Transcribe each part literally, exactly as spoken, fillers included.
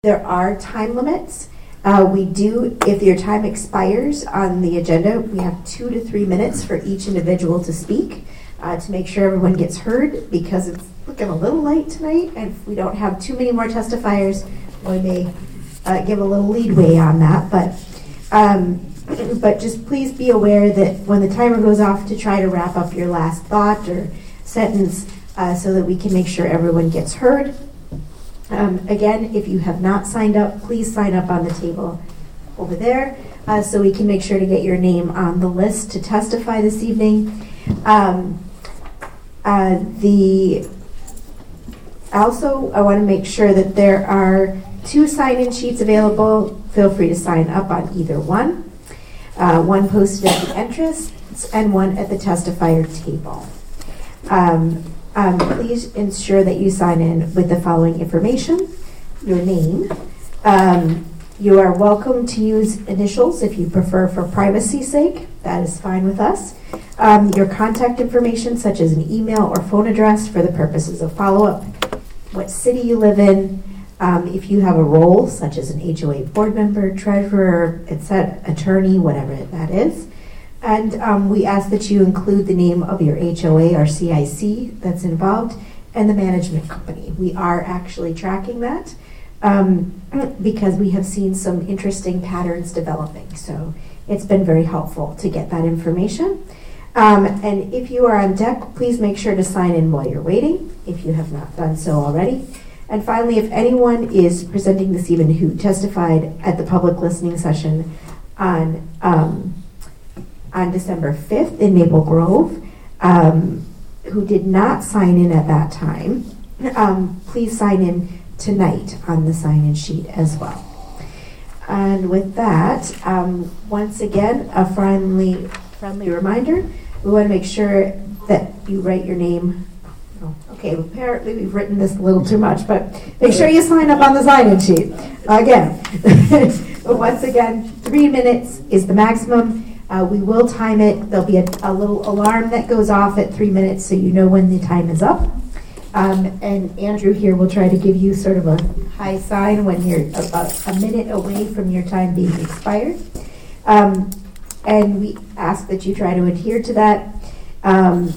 There are time limits. Uh, we do, if your time expires on the agenda, we have two to three minutes for each individual to speak uh, to make sure everyone gets heard, because it's looking a little late tonight, and if we don't have too many more testifiers, we may uh, give a little leadway on that. But um, but just please be aware that when the timer goes off, to try to wrap up your last thought or sentence uh, so that we can make sure everyone gets heard. Um, again, if you have not signed up, please sign up on the table over there uh, so we can make sure to get your name on the list to testify this evening. Um, uh, the also, I want to make sure that there are two sign-in sheets available. Feel free to sign up on either one. Uh, one posted at the entrance and one at the testifier table. Um, Um, please ensure that you sign in with the following information: your name. Um, you are welcome to use initials if you prefer for privacy's sake. That is fine with us. Um, your contact information, such as an email or phone address for the purposes of follow-up. What city you live in. Um, if you have a role, such as an H O A board member, treasurer, et cetera, attorney, whatever that is. And um, we ask that you include the name of your H O A or C I C that's involved and the management company. We are actually tracking that um, because we have seen some interesting patterns developing. So it's been very helpful to get that information. Um, and if you are on deck, please make sure to sign in while you're waiting, if you have not done so already. And finally, if anyone is presenting this evening who testified at the public listening session on um, on December fifth in Maple Grove, um, who did not sign in at that time, um, please sign in tonight on the sign-in sheet as well. And with that, um, once again, a friendly, friendly reminder, we want to make sure that you write your name. Oh, okay, apparently we've written this a little too much, but make sure you sign up on the sign-in sheet. Again, but once again, three minutes is the maximum. Uh, we will time it. There'll be a, a little alarm that goes off at three minutes so you know when the time is up. Um, and Andrew here will try to give you sort of a high sign when you're about a minute away from your time being expired. Um, and we ask that you try to adhere to that. Um,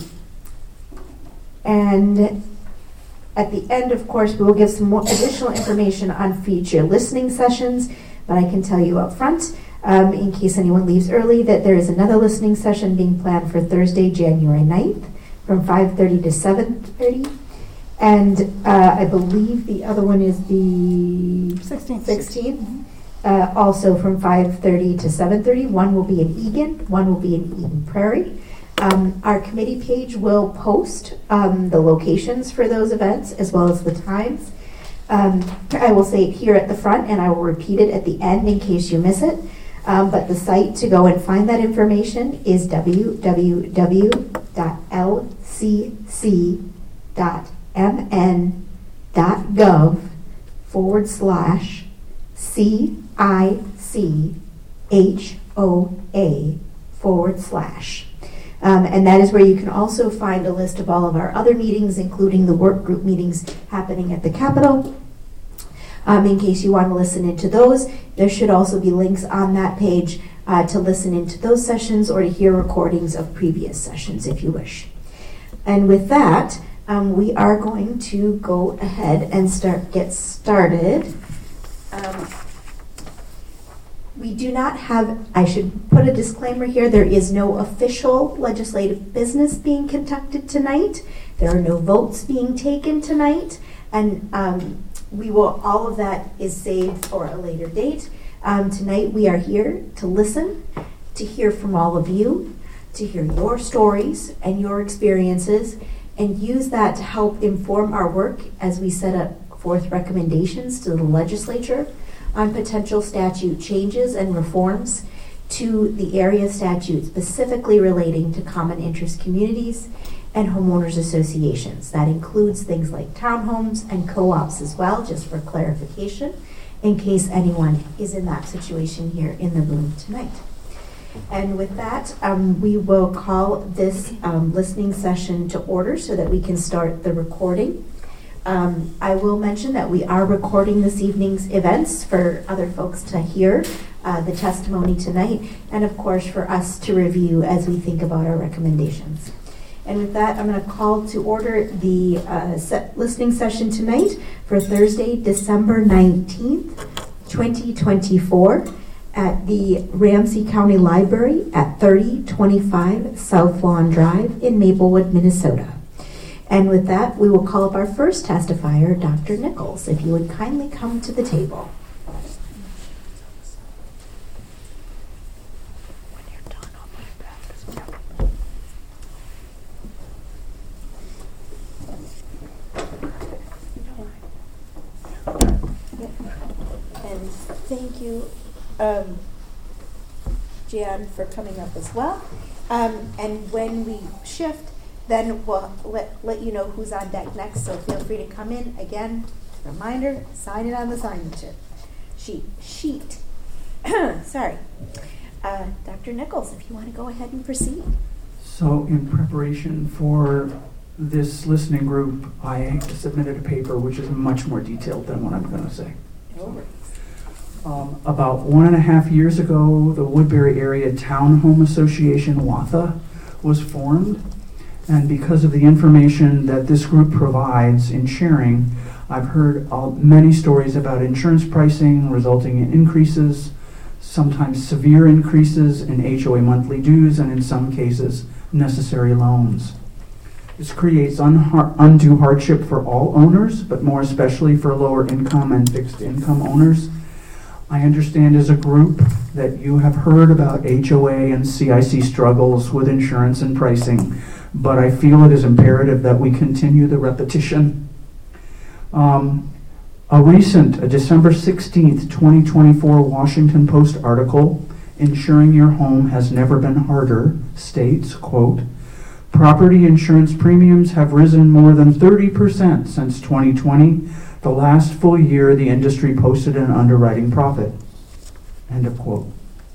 and at the end, of course, we will give some more additional information on future listening sessions, but I can tell you up front, Um, in case anyone leaves early, that there is another listening session being planned for Thursday, January ninth from five thirty to seven thirty. And uh, I believe the other one is the sixteenth. sixteenth. Uh, also from five thirty to seven thirty. One will be in Egan, one will be in Eden Prairie. Um, our committee page will post um, the locations for those events as well as the times. Um, I will say it here at the front and I will repeat it at the end in case you miss it. Um, but the site to go and find that information is w w w dot l c c dot m n dot gov forward slash C I C H O A forward slash. Um, and that is where you can also find a list of all of our other meetings, including the work group meetings happening at the Capitol. Um, in case you want to listen into those, there should also be links on that page uh, to listen into those sessions or to hear recordings of previous sessions if you wish. And with that, um, we are going to go ahead and start get started. Um, we do not have, I should put a disclaimer here, there is no official legislative business being conducted tonight. There are no votes being taken tonight. And um, we will, all of that is saved for a later date. Um, tonight we are here to listen, to hear from all of you, to hear your stories and your experiences, and use that to help inform our work as we set up forth recommendations to the legislature on potential statute changes and reforms to the area statute specifically relating to common interest communities and homeowners associations. That includes things like townhomes and co-ops as well, just for clarification, in case anyone is in that situation here in the room tonight. And with that, um, we will call this um, listening session to order so that we can start the recording. Um, I will mention that we are recording this evening's events for other folks to hear uh, the testimony tonight, and of course for us to review as we think about our recommendations. And with that, I'm going to call to order the uh, set listening session tonight for Thursday, December nineteenth, twenty twenty-four at the Ramsey County Library at thirty twenty-five South Lawn Drive in Maplewood, Minnesota. And with that, we will call up our first testifier, Doctor Nichols, if you would kindly come to the table. When you're done, I'll put it back. And thank you, um, Jan, for coming up as well. Um, and when we shift, then we'll let, let you know who's on deck next, so feel free to come in. Again, reminder, sign it on the signature sheet. Sheet. Sorry. Uh, Doctor Nichols, if you want to go ahead and proceed. So in preparation for this listening group, I submitted a paper which is much more detailed than what I'm going to say. No worries. Um, about one and a half years ago, the Woodbury Area Townhome Association, WATHA, was formed. And because of the information that this group provides in sharing, I've heard uh, many stories about insurance pricing resulting in increases, sometimes severe increases in H O A monthly dues, and in some cases, necessary loans. This creates unhar- undue hardship for all owners, but more especially for lower income and fixed income owners. I understand as a group that you have heard about H O A and C I C struggles with insurance and pricing, but I feel it is imperative that we continue the repetition. Um, a recent, a December sixteenth, twenty twenty-four Washington Post article, "Insuring Your Home Has Never Been Harder," states, quote, "Property insurance premiums have risen more than thirty percent since twenty twenty, the last full year the industry posted an underwriting profit," end of quote.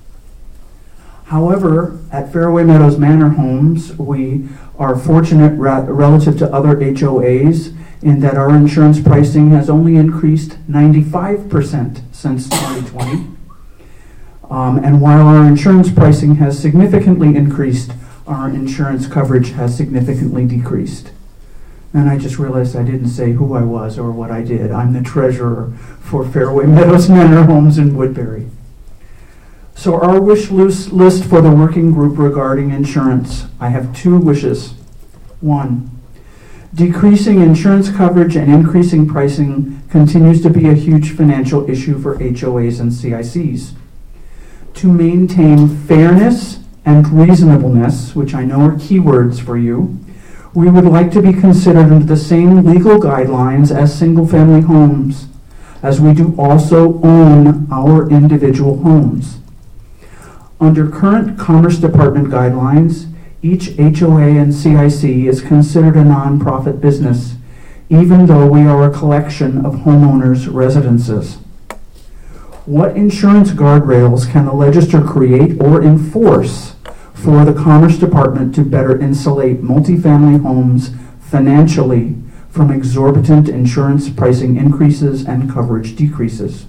However, at Fairway Meadows Manor Homes, we are fortunate ra- relative to other H O As in that our insurance pricing has only increased ninety-five percent since twenty twenty. Um, and while our insurance pricing has significantly increased, our insurance coverage has significantly decreased. And I just realized I didn't say who I was or what I did. I'm the treasurer for Fairway Meadows Manor Homes in Woodbury. So our wish list for the working group regarding insurance, I have two wishes. One, decreasing insurance coverage and increasing pricing continues to be a huge financial issue for H O As and C I Cs. To maintain fairness and reasonableness, which I know are keywords for you, we would like to be considered under the same legal guidelines as single-family homes, as we do also own our individual homes. Under current Commerce Department guidelines, each H O A and C I C is considered a nonprofit business, even though we are a collection of homeowners' residences. What insurance guardrails can the legislature create or enforce for the Commerce Department to better insulate multifamily homes financially from exorbitant insurance pricing increases and coverage decreases?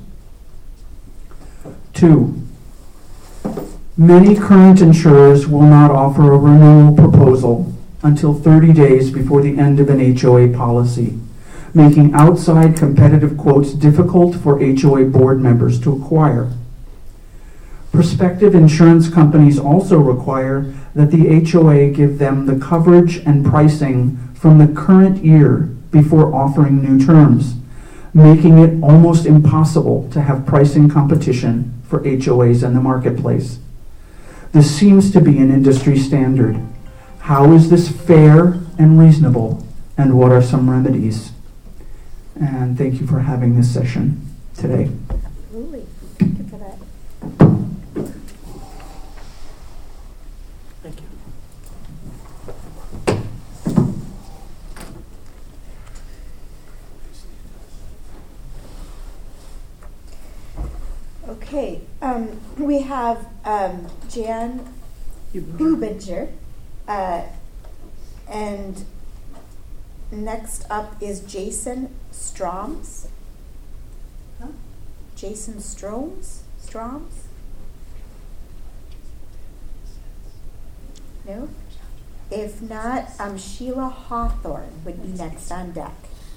Two, many current insurers will not offer a renewal proposal until thirty days before the end of an H O A policy, making outside competitive quotes difficult for H O A board members to acquire. Prospective insurance companies also require that the H O A give them the coverage and pricing from the current year before offering new terms, making it almost impossible to have pricing competition for H O As in the marketplace. This seems to be an industry standard. How is this fair and reasonable, and what are some remedies? And thank you for having this session today. Absolutely. Thank you for that. Thank you. Okay, um, we have um, Jan Bubinger, uh, and next up is Jason Stroms. Huh? Jason Stroms? Stroms? No? If not, um, Sheila Hawthorne would be next on deck.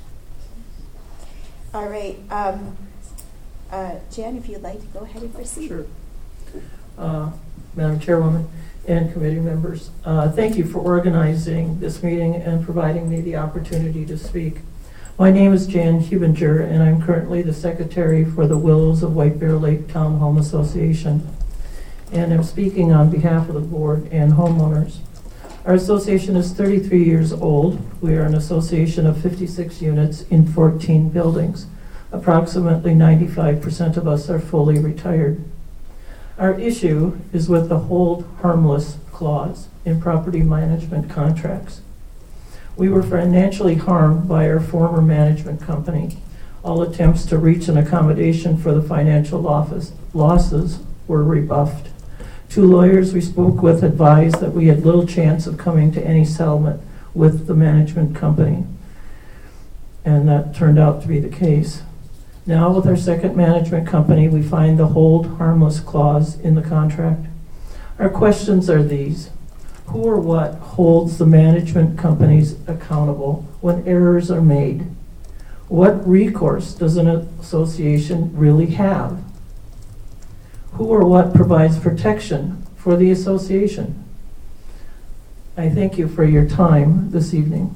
All right. Um, uh, Jan, if you'd like to go ahead and proceed. Sure. Uh, Madam Chairwoman and committee members, uh, thank you for organizing this meeting and providing me the opportunity to speak. My name is Jan Hubinger, and I'm currently the secretary for the Willows of White Bear Lake Town Home Association, and I'm speaking on behalf of the board and homeowners. Our association is thirty-three years old. We are an association of fifty-six units in fourteen buildings. Approximately ninety-five percent of us are fully retired. Our issue is with the hold harmless clause in property management contracts. We were financially harmed by our former management company. All attempts to reach an accommodation for the financial losses were rebuffed. Two lawyers we spoke with advised that we had little chance of coming to any settlement with the management company, and that turned out to be the case. Now, with our second management company, we find the hold harmless clause in the contract. Our questions are these. Who or what holds the management companies accountable when errors are made? What recourse does an association really have? Who or what provides protection for the association? I thank you for your time this evening.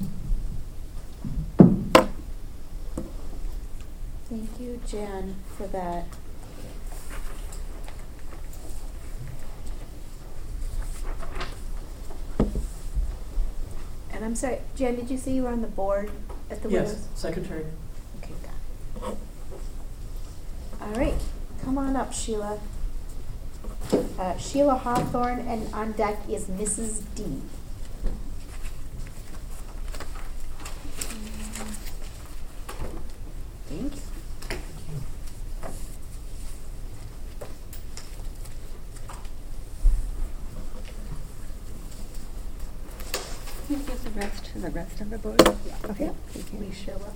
Thank you, Jan, for that. And I'm sorry, Jan, did you say you were on the board at the Willows? Yes, Secretary. Okay, got it. All right, come on up, Sheila. Uh, Sheila Hawthorne, and on deck is Missus D. Thank you. Can you give the rest to the rest of the board? Yeah. Okay. We show up.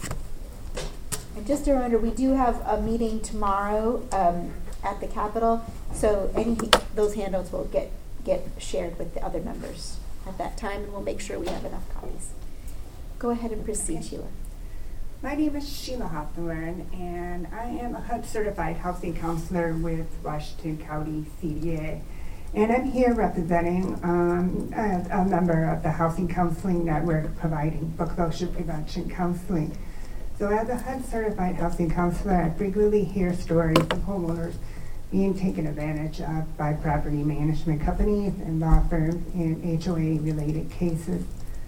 And just a reminder, we do have a meeting tomorrow um, at the Capitol, so any those handouts will get get shared with the other members at that time, and we'll make sure we have enough copies. Go ahead and proceed, Okay. Sheila. My name is Sheila Hawthorne, and I am a H U D certified housing counselor with Washington County C D A. And I'm here representing um, a, a member of the Housing Counseling Network providing foreclosure prevention counseling. So as a H U D certified housing counselor, I frequently hear stories of homeowners being taken advantage of by property management companies and law firms in H O A-related cases.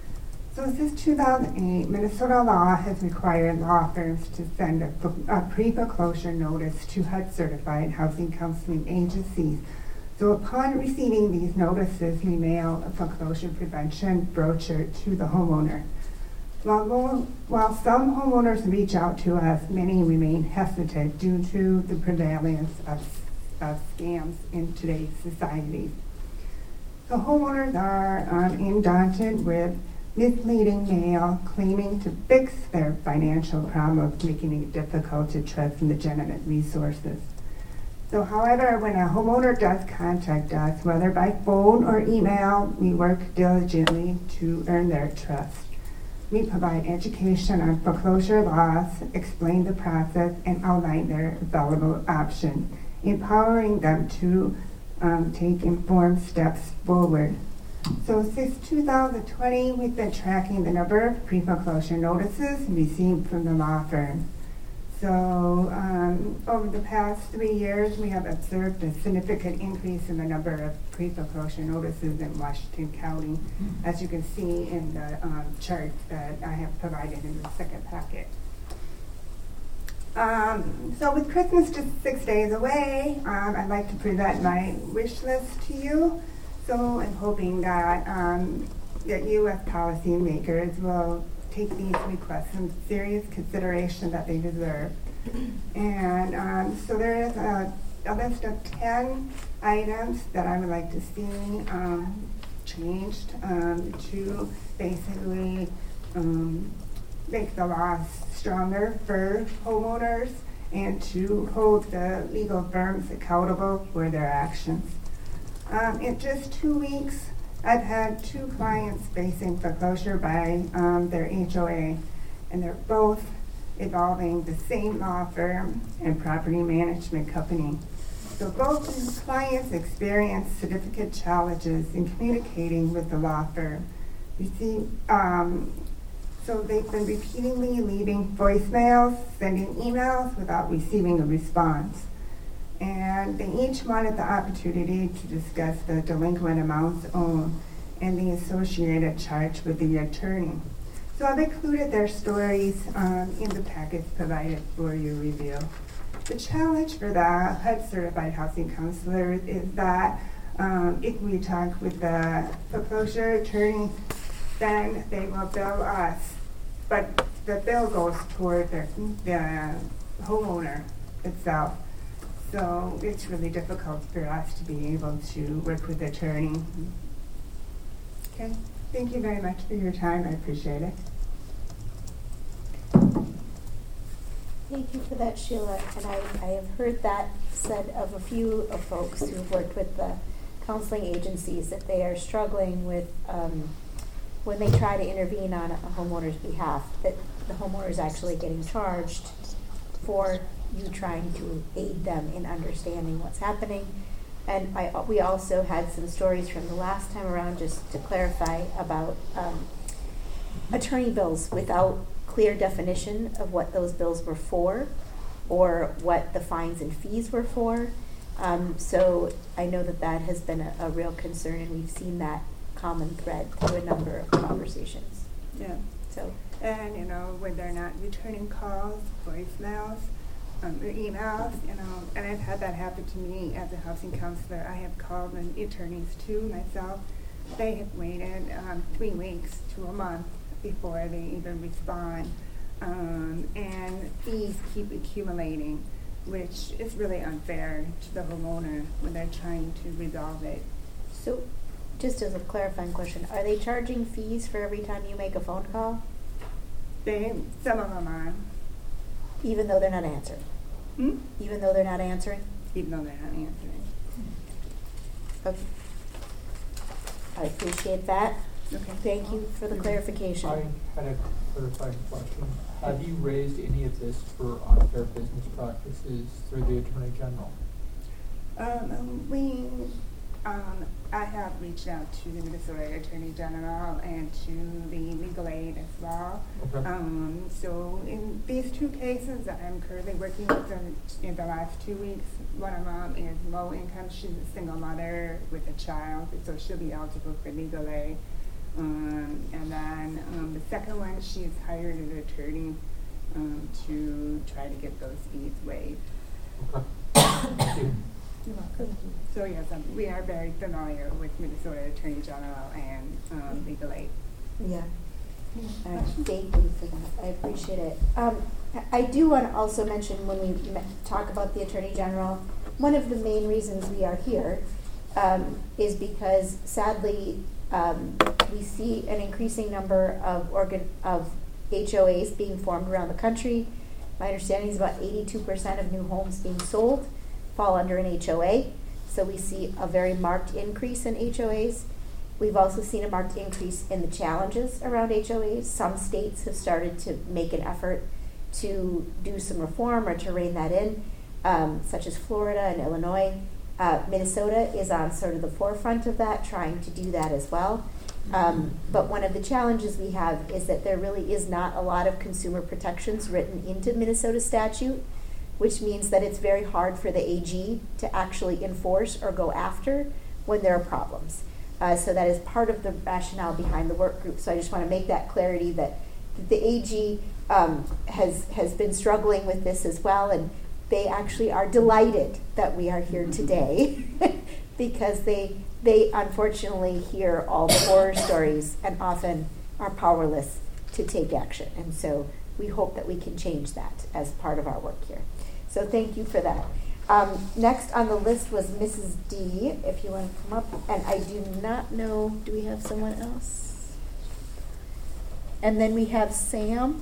So since two thousand eight, Minnesota law has required law firms to send a, a pre-foreclosure notice to H U D certified housing counseling agencies. So upon receiving these notices, we mail a foreclosure prevention brochure to the homeowner. While, while some homeowners reach out to us, many remain hesitant due to the prevalence of, of scams in today's society. So homeowners are um, inundated with misleading mail claiming to fix their financial problems, making it difficult to trust legitimate resources. So however, when a homeowner does contact us, whether by phone or email, we work diligently to earn their trust. We provide education on foreclosure laws, explain the process, and outline their available options, empowering them to um, take informed steps forward. So since two thousand twenty, we've been tracking the number of pre-foreclosure notices received from the law firm. So um, over the past three years, we have observed a significant increase in the number of pre-foreclosure notices in Washington County, as you can see in the um, chart that I have provided in the second packet. Um, so with Christmas just six days away, um, I'd like to present my wish list to you. So I'm hoping that, um, that you as policymakers will take these requests in serious consideration that they deserve. And um, so there is a, a list of ten items that I would like to see um, changed um, to basically um, make the laws stronger for homeowners and to hold the legal firms accountable for their actions. Um, in just two weeks, I've had two clients facing foreclosure by um, their H O A, and they're both involving the same law firm and property management company. So both these clients experienced significant challenges in communicating with the law firm. You see, um, so they've been repeatedly leaving voicemails, sending emails without receiving a response. And they each wanted the opportunity to discuss the delinquent amounts owed and the associated charge with the attorney. So I've included their stories um, in the package provided for your review. The challenge for the H U D certified housing counselors is that um, if we talk with the foreclosure attorney, then they will bill us, but the bill goes toward the, the homeowner itself. So it's really difficult for us to be able to work with the attorney. Okay, thank you very much for your time. I appreciate it. Thank you for that, Sheila. And I, I have heard that said of a few of folks who've worked with the counseling agencies, that they are struggling with um, when they try to intervene on a homeowner's behalf, that the homeowner is actually getting charged for you trying to aid them in understanding what's happening. And I, we also had some stories from the last time around, just to clarify, about um, attorney bills without clear definition of what those bills were for or what the fines and fees were for. Um, so I know that that has been a, a real concern, and we've seen that common thread through a number of conversations. Yeah. So, and you know, when they're not returning calls, voicemails, um, or emails, you know, and I've had that happen to me as a housing counselor. I have called the attorneys too myself. They have waited um, three weeks to a month before they even respond, um, and fees keep accumulating, which is really unfair to the homeowner when they're trying to resolve it. so just as a clarifying question, are they charging fees for every time you make a phone call, They, some of them are, even though they're not answering? hmm? Even though they're not answering? even though they're not answering. Okay. I appreciate that. Okay. Thank you for the clarification. I had a clarifying question. Have you raised any of this for unfair business practices through the Attorney General? Um, we, um, I have reached out to the Minnesota Attorney General and to the legal aid as well. Okay. Um, so in these two cases that I'm currently working with them in the last two weeks, one of them is low income. She's a single mother with a child, so she'll be eligible for legal aid. Um, and then um, the second one, she's hired an attorney um, to try to get those fees waived. Okay. Thank you. You're welcome. So yes, um, we are very familiar with Minnesota Attorney General and um, legal aid. Yeah. All right, thank you for that. I appreciate it. Um, I I do want to also mention, when we me- talk about the Attorney General, one of the main reasons we are here um, is because, sadly, um, we see an increasing number of organ of H O As being formed around the country. My understanding is about eighty-two percent of new homes being sold fall under an H O A. So we see a very marked increase in H O As. We've also seen a marked increase in the challenges around H O As. Some states have started to make an effort to do some reform or to rein that in, um, such as Florida and Illinois. Uh, Minnesota is on sort of the forefront of that, trying to do that as well. Um, but one of the challenges we have is that there really is not a lot of consumer protections written into Minnesota statute, which means that it's very hard for the A G to actually enforce or go after when there are problems. Uh, so that is part of the rationale behind the work group. So I just want to make that clarity that the A G um, has has been struggling with this as well, and they actually are delighted that we are here today because they they unfortunately hear all the horror stories and often are powerless to take action. And so we hope that we can change that as part of our work here. So thank you for that. Um, next on the list was Missus D, if you want to come up. And I do not know, do we have someone else? And then we have Sam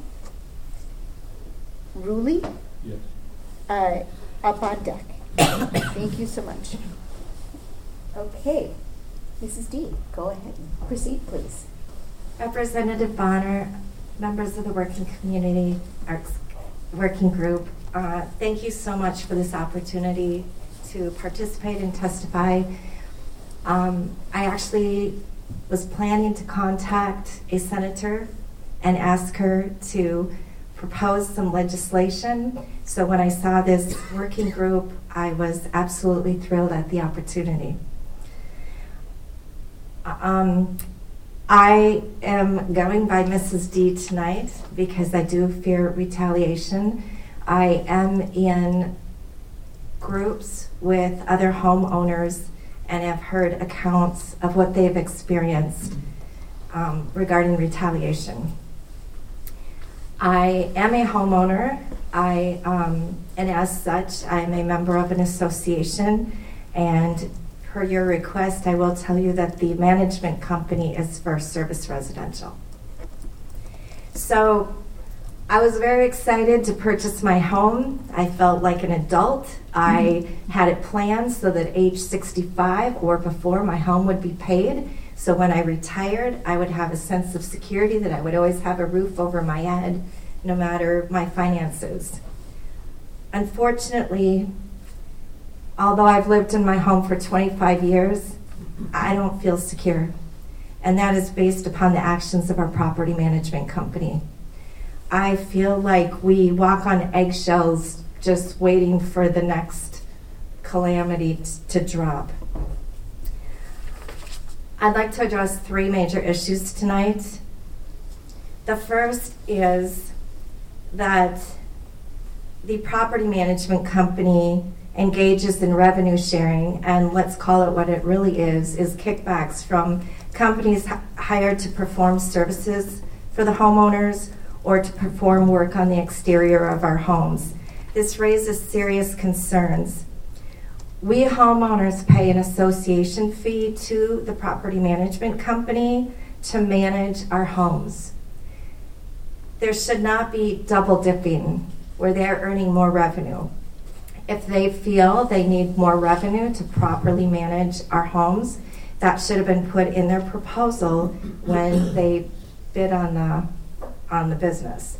Ruley Yes. uh, up on deck. Thank you so much. Okay, Missus D, go ahead and proceed, please. Representative Bonner, members of the Working Community Arts Working Group, uh, thank you so much for this opportunity to participate and testify. Um, I actually was planning to contact a senator and ask her to propose some legislation. So when I saw this working group, I was absolutely thrilled at the opportunity. Um, I am going by Missus D tonight because I do fear retaliation. I am in groups with other homeowners and have heard accounts of what they've experienced um, regarding retaliation. I am a homeowner, I, um, and as such, I am a member of an association, and per your request, I will tell you that the management company is First Service Residential. So I was very excited to purchase my home. I felt like an adult. I had it planned so that age sixty-five or before my home would be paid. So when I retired, I would have a sense of security that I would always have a roof over my head, no matter my finances. Unfortunately, although I've lived in my home for twenty-five years, I don't feel secure. And that is based upon the actions of our property management company. I feel like we walk on eggshells just waiting for the next calamity t- to drop. I'd like to address three major issues tonight. The first is that the property management company engages in revenue sharing, and let's call it what it really is, is kickbacks from companies h- hired to perform services for the homeowners or to perform work on the exterior of our homes. This raises serious concerns. We homeowners pay an association fee to the property management company to manage our homes. There should not be double dipping where they're earning more revenue. If they feel they need more revenue to properly manage our homes, that should have been put in their proposal when they bid on the on the business.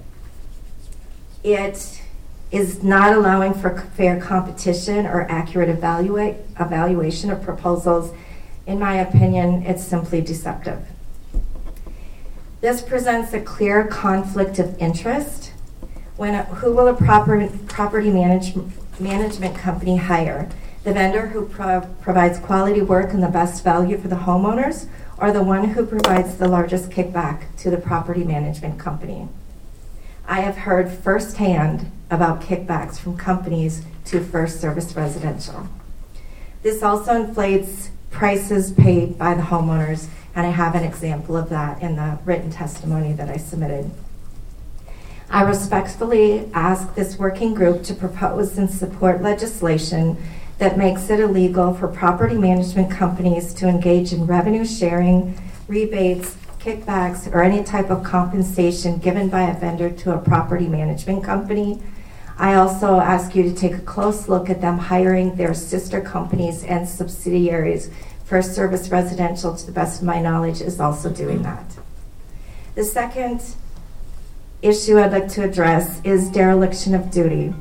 It is not allowing for fair competition or accurate evaluate, evaluation of proposals. In my opinion, it's simply deceptive. This presents a clear conflict of interest. When a, who will a proper, property manage, management company hire? The vendor who pro, provides quality work and the best value for the homeowners, or the one who provides the largest kickback to the property management company? I have heard firsthand about kickbacks from companies to First Service Residential. This also inflates prices paid by the homeowners, and I have an example of that in the written testimony that I submitted. I respectfully ask this working group to propose and support legislation that makes it illegal for property management companies to engage in revenue sharing, rebates, kickbacks, or any type of compensation given by a vendor to a property management company. I also ask you to take a close look at them hiring their sister companies and subsidiaries. First Service Residential, to the best of my knowledge, is also doing that. The second issue I'd like to address is dereliction of duty.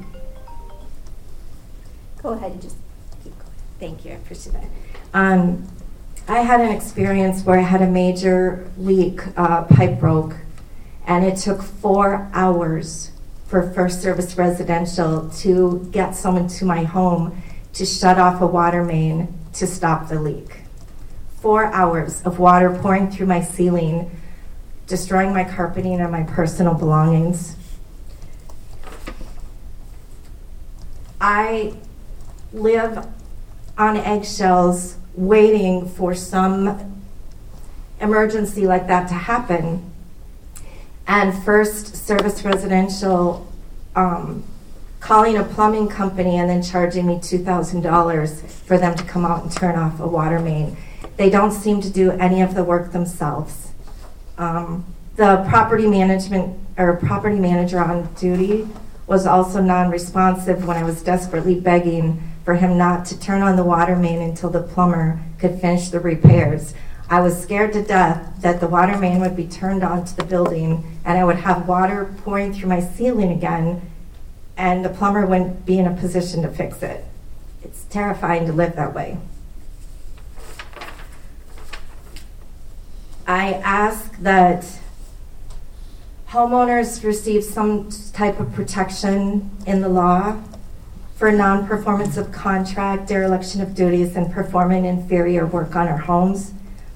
Go ahead and just keep going. Thank you, I appreciate that. Um, I had an experience where I had a major leak, uh, pipe broke, and it took four hours for First Service Residential to get someone to my home to shut off a water main to stop the leak. Four hours of water pouring through my ceiling, destroying my carpeting and my personal belongings. I live on eggshells waiting for some emergency like that to happen. And First Service Residential um, calling a plumbing company and then charging me two thousand dollars for them to come out and turn off a water main. They don't seem to do any of the work themselves. Um, The property management or property manager on duty was also non-responsive when I was desperately begging for him not to turn on the water main until the plumber could finish the repairs. I was scared to death that the water main would be turned on to the building and I would have water pouring through my ceiling again and the plumber wouldn't be in a position to fix it. It's terrifying to live that way. I ask that homeowners receive some type of protection in the law for non-performance of contract, dereliction of duties, and performing inferior work on our homes.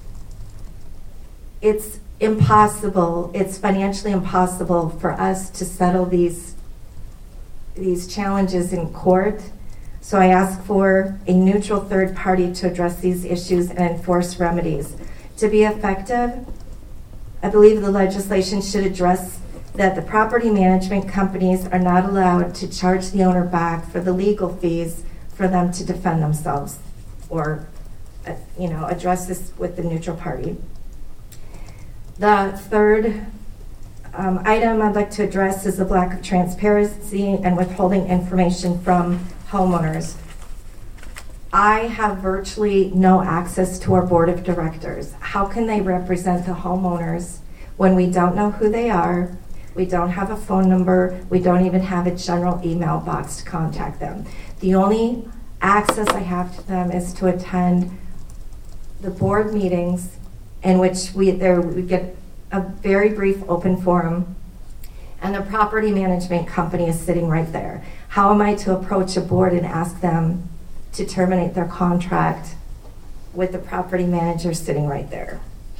It's impossible, it's financially impossible for us to settle these, these challenges in court. So I ask for a neutral third party to address these issues and enforce remedies. To be effective, I believe the legislation should address that the property management companies are not allowed to charge the owner back for the legal fees for them to defend themselves, or, uh, you know, address this with the neutral party. The third um, item I'd like to address is the lack of transparency and withholding information from homeowners. I have virtually no access to our board of directors. How can they represent the homeowners when we don't know who they are, we don't have a phone number, we don't even have a general email box to contact them? The only access I have to them is to attend the board meetings in which we there we get a very brief open forum, and the property management company is sitting right there. How am I to approach a board and ask them to terminate their contract with the property manager sitting right there?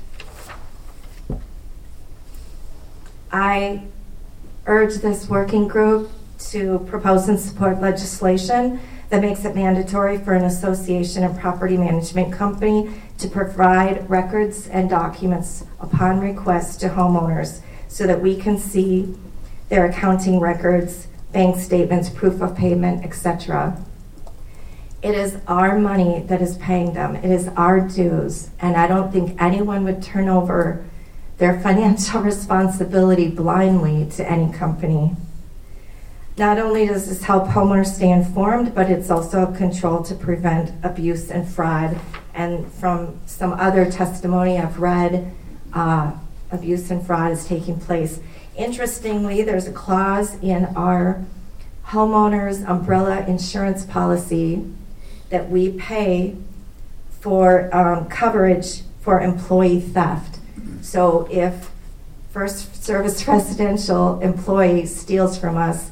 I urge this working group to propose and support legislation that makes it mandatory for an association and property management company to provide records and documents upon request to homeowners so that we can see their accounting records, bank statements, proof of payment, et cetera. It is our money that is paying them. It is our dues, and I don't think anyone would turn over their financial responsibility blindly to any company. Not only does this help homeowners stay informed, but it's also a control to prevent abuse and fraud. And from some other testimony I've read, uh, abuse and fraud is taking place. Interestingly, there's a clause in our homeowners umbrella insurance policy that we pay for um, coverage for employee theft. So if First Service Residential employee steals from us,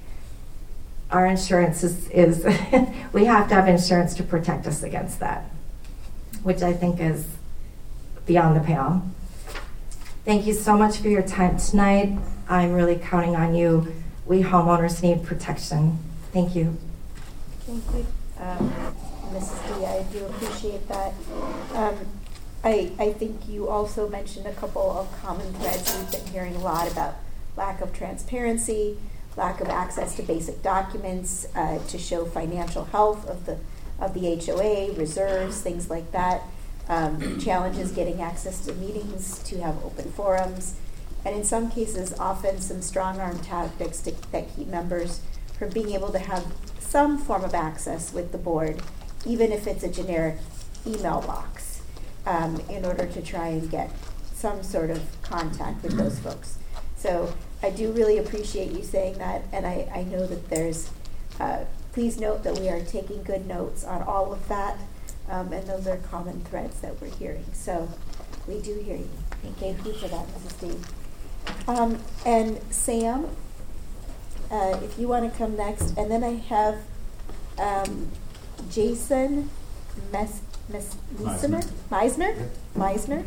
our insurance is, is we have to have insurance to protect us against that, which I think is beyond the pale. Thank you so much for your time tonight. I'm really counting on you. We homeowners need protection. Thank you. Thank you, um, Missus D. I do appreciate that. Um, I, I think you also mentioned a couple of common threads. We've been hearing a lot about lack of transparency, lack of access to basic documents uh, to show financial health of the of the H O A, reserves, things like that. Um, challenges getting access to meetings, to have open forums, and in some cases, often some strong arm tactics to, that keep members from being able to have some form of access with the board, even if it's a generic email box, um, in order to try and get some sort of contact with those folks. So I do really appreciate you saying that, and I, I know that there's, uh, please note that we are taking good notes on all of that, um, and those are common threads that we're hearing. So we do hear you. Thank you for that, Missus D. Um, and Sam, uh, if you want to come next, and then I have um, Jason Mes- Mes- Meisner? Meisner? Meisner?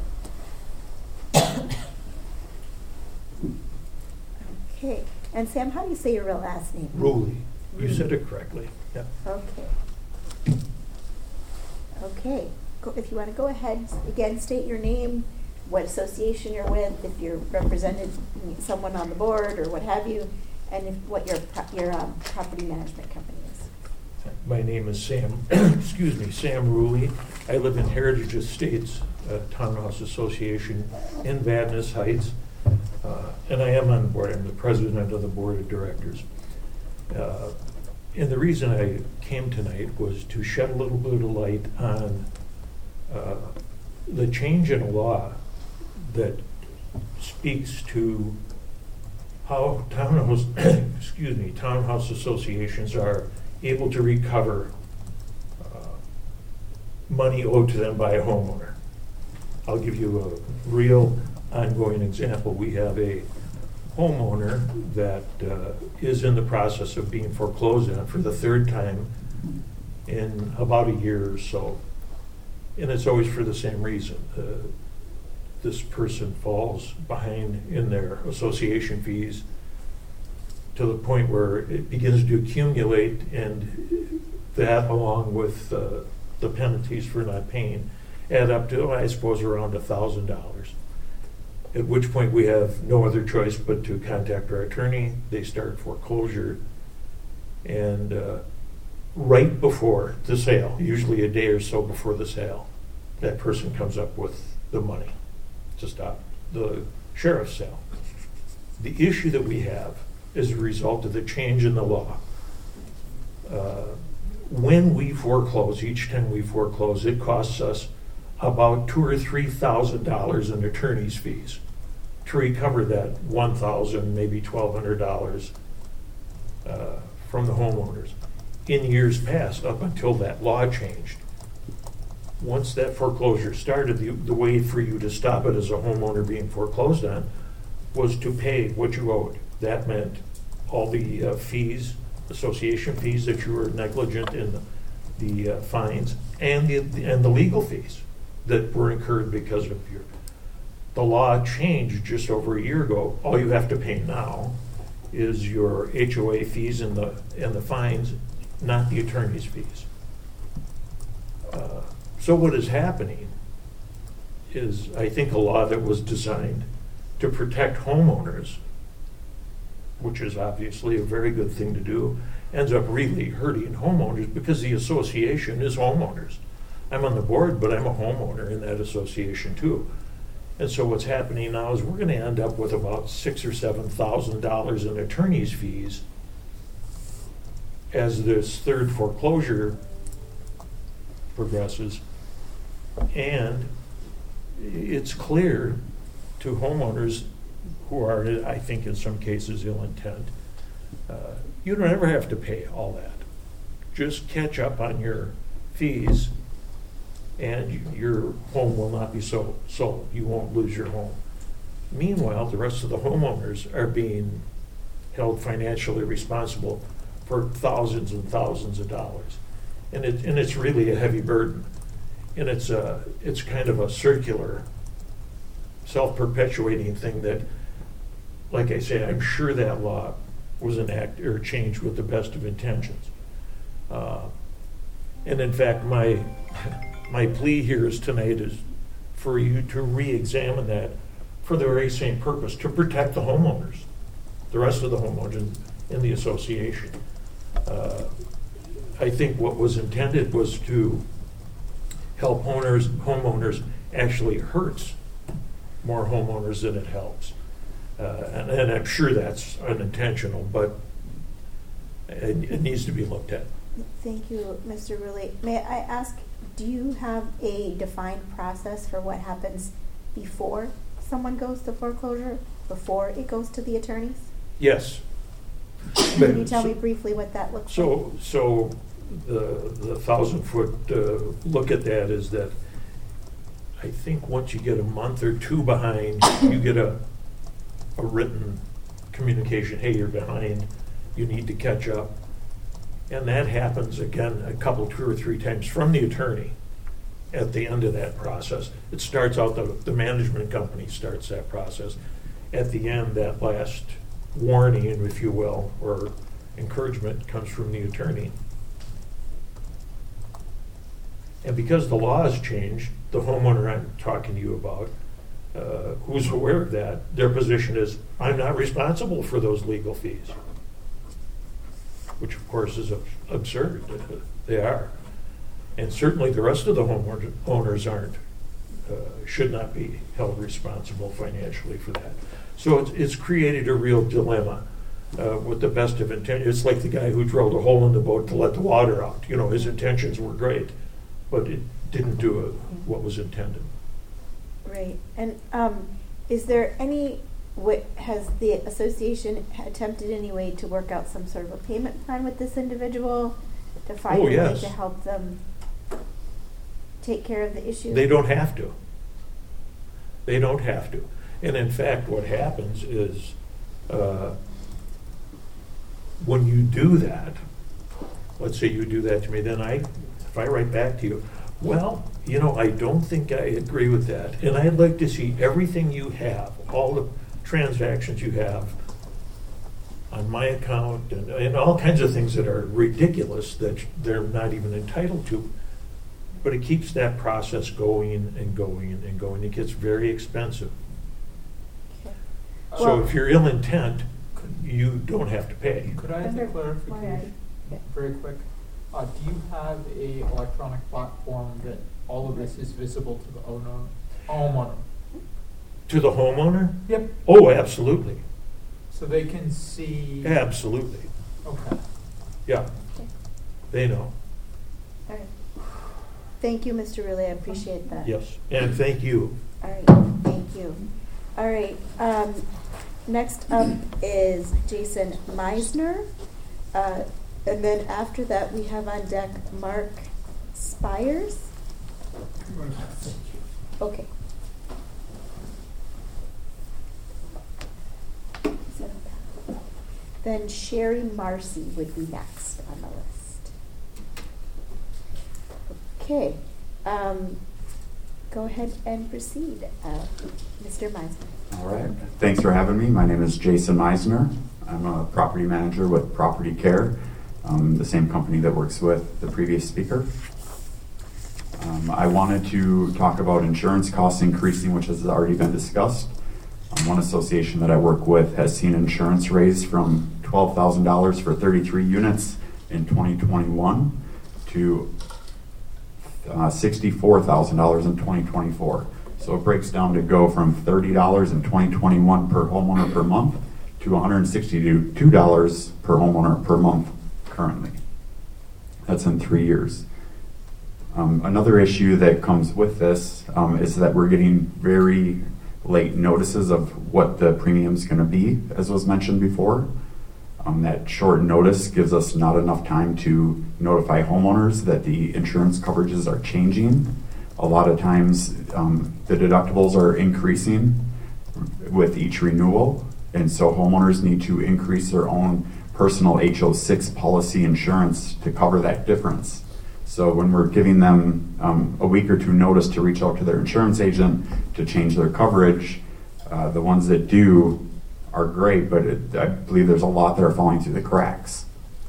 Okay. And Sam, how do you say your real last name? Ruley. You said it correctly. Yeah. Okay. Okay. Go, if you want to go ahead, again, state your name, what association you're with, if you're represented someone on the board or what have you, and if, what your your um, property management company is. My name is Sam, excuse me, Sam Ruley. I live in Heritage Estates uh, Townhouse Association in Vadnais Heights. Uh, and I am on the board. I'm the president of the board of directors. Uh, and the reason I came tonight was to shed a little bit of light on uh, the change in a law that speaks to how townhouse, excuse me, townhouse associations are able to recover uh, money owed to them by a homeowner. I'll give you a real ongoing example. We have a homeowner that uh, is in the process of being foreclosed on for the third time in about a year or so. And it's always for the same reason. Uh, this person falls behind in their association fees to the point where it begins to accumulate, and that, along with uh, the penalties for not paying, add up to, I suppose, around a thousand dollars. At which point we have no other choice but to contact our attorney. They start foreclosure, and uh, right before the sale, usually a day or so before the sale, that person comes up with the money to stop the sheriff's sale. The issue that we have is a result of the change in the law. Uh, when we foreclose, each time we foreclose, it costs us about two or three thousand dollars in attorney's fees to recover that one thousand, maybe twelve hundred dollars uh, from the homeowners. In years past, up until that law changed, once that foreclosure started, the, the way for you to stop it as a homeowner being foreclosed on was to pay what you owed. That meant all the uh, fees, association fees that you were negligent in, the, the uh, fines, and the, and the legal fees that were incurred because of your. The law changed just over a year ago. All you have to pay now is your H O A fees and the and the fines, not the attorney's fees. Uh, so what is happening is, I think, a law that was designed to protect homeowners, which is obviously a very good thing to do, ends up really hurting homeowners because the association is homeowners. I'm on the board, but I'm a homeowner in that association too. And so what's happening now is we're going to end up with about six or seven thousand dollars in attorney's fees as this third foreclosure progresses. And it's clear to homeowners who are, I think, in some cases, ill intent, uh, you don't ever have to pay all that. Just catch up on your fees, and you, your home will not be so sold. You won't lose your home. Meanwhile, the rest of the homeowners are being held financially responsible for thousands and thousands of dollars, and it and it's really a heavy burden, and it's a it's kind of a circular, self-perpetuating thing that, like I say, I'm sure that law was enacted or changed with the best of intentions, uh, and in fact, my my plea here is tonight is for you to re-examine that for the very same purpose, to protect the homeowners, the rest of the homeowners in, in the association. Uh, I think what was intended was to help owners, homeowners actually hurts more homeowners than it helps. Uh, and, and I'm sure that's unintentional, but it, it needs to be looked at. Thank you, Mister Rulli. May I ask, do you have a defined process for what happens before someone goes to foreclosure, before it goes to the attorneys? Yes. Can you tell me briefly what that looks so, like? So the the thousand foot uh, look at that is that I think once you get a month or two behind, you get a a written communication, hey, you're behind, you need to catch up. And that happens again a couple, two or three times from the attorney at the end of that process. It starts out, the, the management company starts that process. At the end, that last warning, if you will, or encouragement comes from the attorney. And because the law has changed, the homeowner I'm talking to you about, uh, who's aware of that, their position is, I'm not responsible for those legal fees. Which of course is absurd. They are. And certainly the rest of the homeowners aren't. uh, should not be held responsible financially for that. So it's, it's created a real dilemma uh, with the best of intent. It's like the guy who drilled a hole in the boat to let the water out. You know, his intentions were great, but it didn't do a, what was intended. Right. And um, is there any, what, has the association attempted any way to work out some sort of a payment plan with this individual to find Oh, a way yes. to help them take care of the issue? They don't have to. They don't have to. And in fact, what happens is uh, when you do that, let's say you do that to me, then I, if I write back to you, well, you know, I don't think I agree with that. And I'd like to see everything you have, all the transactions you have on my account and, and all kinds of things that are ridiculous that they're not even entitled to. But it keeps that process going and going and going. It gets very expensive. Okay. So Well- if you're ill intent, you don't have to pay. Could I ask Under- a clarification, Yeah. very quick? Uh, do you have a electronic platform that all of this is visible to the owner, homeowner? To the homeowner? Yep. Oh, absolutely. So they can see. Absolutely. Okay. Yeah. Okay. They know. All right. Thank you, Mister Riley. I appreciate that. Yes. And thank you. All right. Thank you. All right. Um, next up is Jason Meisner. Uh, and then after that, we have on deck Mark Spires. Okay. So, then Sherry Marcy would be next on the list. Okay. Um, go ahead and proceed, uh, Mister Meisner. All right. Thanks for having me. My name is Jason Meisner. I'm a property manager with Property Care, um, the same company that works with the previous speaker. Um, I wanted to talk about insurance costs increasing, which has already been discussed. Um, one association that I work with has seen insurance raise from twelve thousand dollars for thirty-three units in twenty twenty-one to uh, sixty-four thousand dollars in twenty twenty-four. So it breaks down to go from thirty dollars in twenty twenty-one per homeowner per month to one hundred sixty-two dollars per homeowner per month currently. That's in three years. Um, another issue that comes with this um, is that we're getting very late notices of what the premium is going to be, as was mentioned before. Um, that short notice gives us not enough time to notify homeowners that the insurance coverages are changing. A lot of times um, the deductibles are increasing with each renewal, and so homeowners need to increase their own personal H O six policy insurance to cover that difference. So when we're giving them um, a week or two notice to reach out to their insurance agent to change their coverage, uh, the ones that do are great, but it, I believe there's a lot that are falling through the cracks.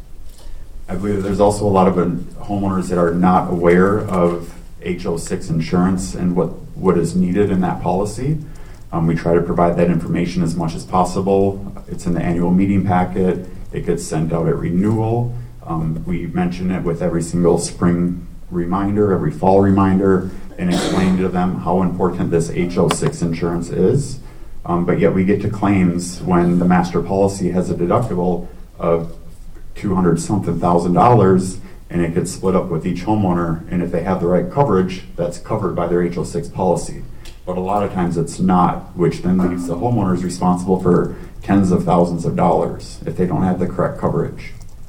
I believe that there's also a lot of uh, homeowners that are not aware of H O six insurance and what, what is needed in that policy. Um, we try to provide that information as much as possible. It's in the annual meeting packet. It gets sent out at renewal. Um, we mention it with every single spring reminder, every fall reminder, and explain to them how important this H O six insurance is. Um, but yet we get to claims when the master policy has a deductible of two hundred something thousand dollars, and it gets split up with each homeowner, and if they have the right coverage, that's covered by their H O six policy. But a lot of times it's not, which then leaves the homeowners responsible for tens of thousands of dollars if they don't have the correct coverage.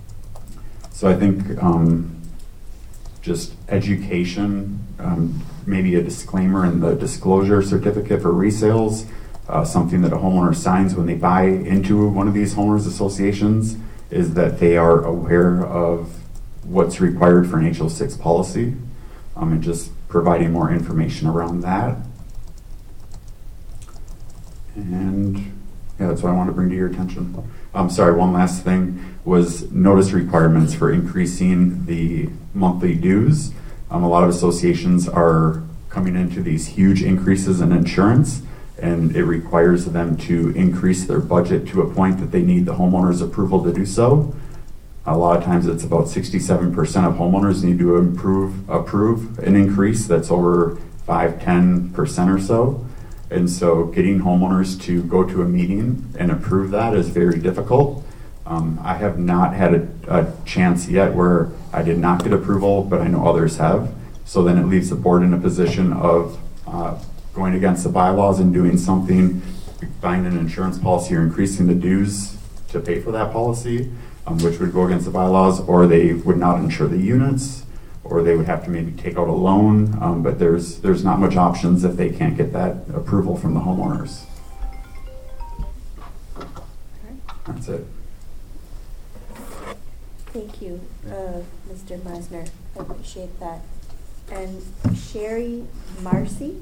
So I think um, just education, um, maybe a disclaimer in the disclosure certificate for resales, uh, something that a homeowner signs when they buy into one of these homeowners associations, is that they are aware of what's required for an H O six policy, um, and just providing more information around that. And yeah, that's what I want to bring to your attention. I'm sorry, one last thing was notice requirements for increasing the monthly dues. Um, a lot of associations are coming into these huge increases in insurance, and it requires them to increase their budget to a point that they need the homeowner's approval to do so. A lot of times it's about sixty-seven percent of homeowners need to improve, approve an increase that's over five, ten percent or so. And so getting homeowners to go to a meeting and approve that is very difficult. Um, I have not had a, a chance yet where I did not get approval, but I know others have. So then it leaves the board in a position of uh, going against the bylaws and doing something, buying an insurance policy or increasing the dues to pay for that policy, um, which would go against the bylaws, or they would not insure the units, or they would have to maybe take out a loan, um, but there's there's not much options if they can't get that approval from the homeowners. That's it. Thank you, uh, Mister Meisner. I appreciate that. And Sherry Marcy?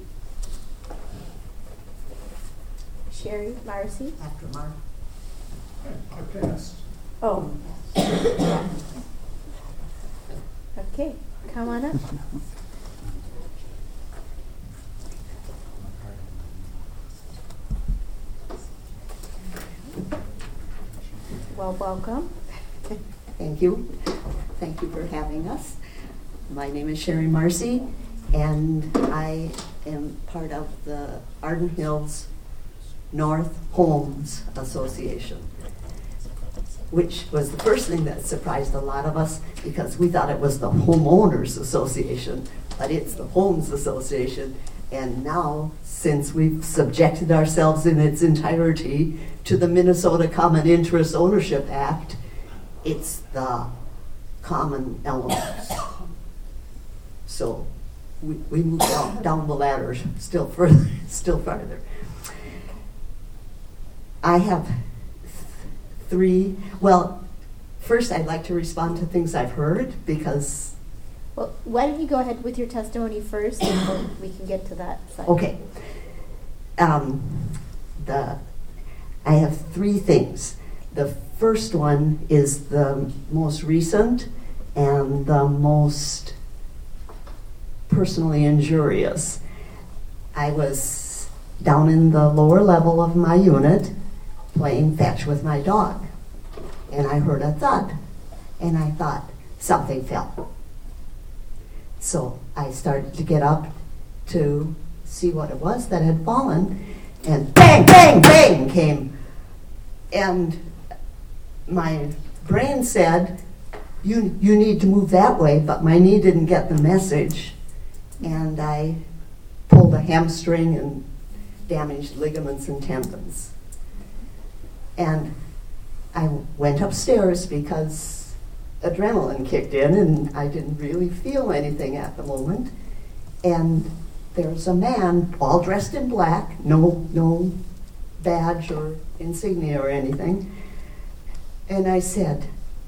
Sherry Marcy? After Mark. I passed. Oh. Okay, come on up. Well, welcome. Thank you. Thank you for having us. My name is Sherry Marcy, and I am part of the Arden Hills North Homes Association, which was the first thing that surprised a lot of us because we thought it was the Homeowners Association, but it's the Homes Association. And now, since we've subjected ourselves in its entirety to the Minnesota Common Interest Ownership Act, it's the common elements. So we, we move down, down the ladder still further, still farther. I have th- three, well, first I'd like to respond to things I've heard because... Well, why don't you go ahead with your testimony first and we'll, we can get to that side. Okay. Um, the, I have three things. The first one is the most recent and the most personally injurious. I was down in the lower level of my unit playing fetch with my dog, and I heard a thud, and I thought something fell. So I started to get up to see what it was that had fallen, and bang, bang, bang came. And my brain said, you, you need to move that way, but my knee didn't get the message. And I pulled a hamstring and damaged ligaments and tendons. And I went upstairs because adrenaline kicked in and I didn't really feel anything at the moment. And there's a man all dressed in black, no, no badge or insignia or anything. And I said,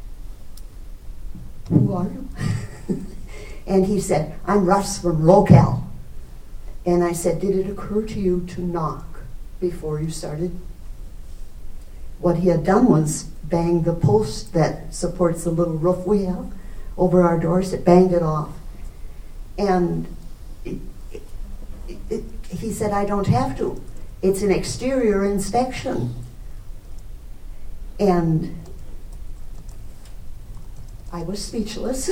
"Who are you?" And he said, "I'm Russ from Local." And I said, "Did it occur to you to knock before you started?" What he had done was bang the post that supports the little roof we have over our doors. It banged it off. And it, it, it, he said, "I don't have to. It's an exterior inspection." And I was speechless.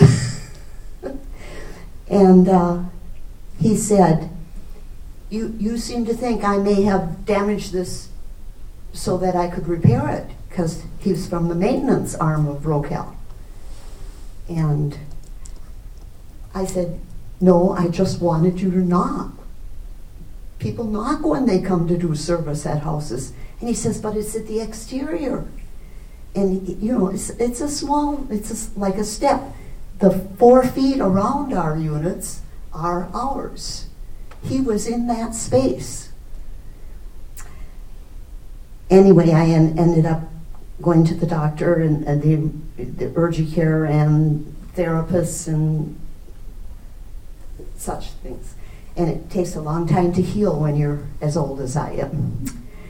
And uh, he said, you, you seem to think I may have damaged this so that I could repair it, because he's from the maintenance arm of Rocal. And I said, "No, I just wanted you to knock. People knock when they come to do service at houses." And he says, "But it's at the exterior." And, you know, it's, it's a small, it's a, like a step. The four feet around our units are ours. He was in that space. Anyway, I en- ended up going to the doctor and, and the, the Urgicare and therapists and such things. And it takes a long time to heal when you're as old as I am.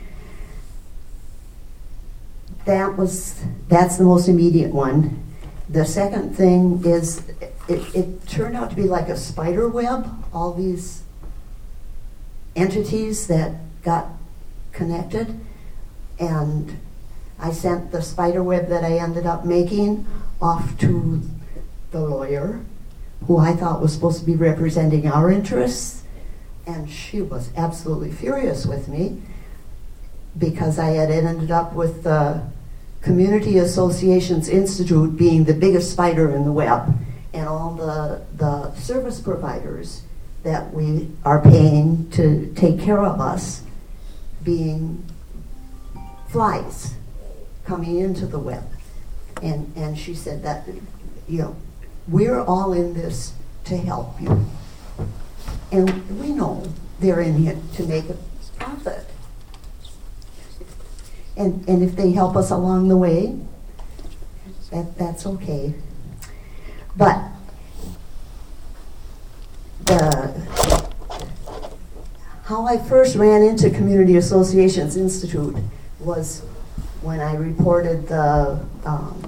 That was, that's the most immediate one. The second thing is, it, it turned out to be like a spider web, all these entities that got connected. And I sent the spider web that I ended up making off to the lawyer, who I thought was supposed to be representing our interests. And she was absolutely furious with me because I had ended up with the Community Associations Institute being the biggest spider in the web, and all the, the service providers that we are paying to take care of us being flies coming into the web. And, and she said that, you know, we're all in this to help you. And we know they're in it to make a profit. And, and if they help us along the way, that, that's okay. But the, how I first ran into Community Associations Institute was when I reported the, um,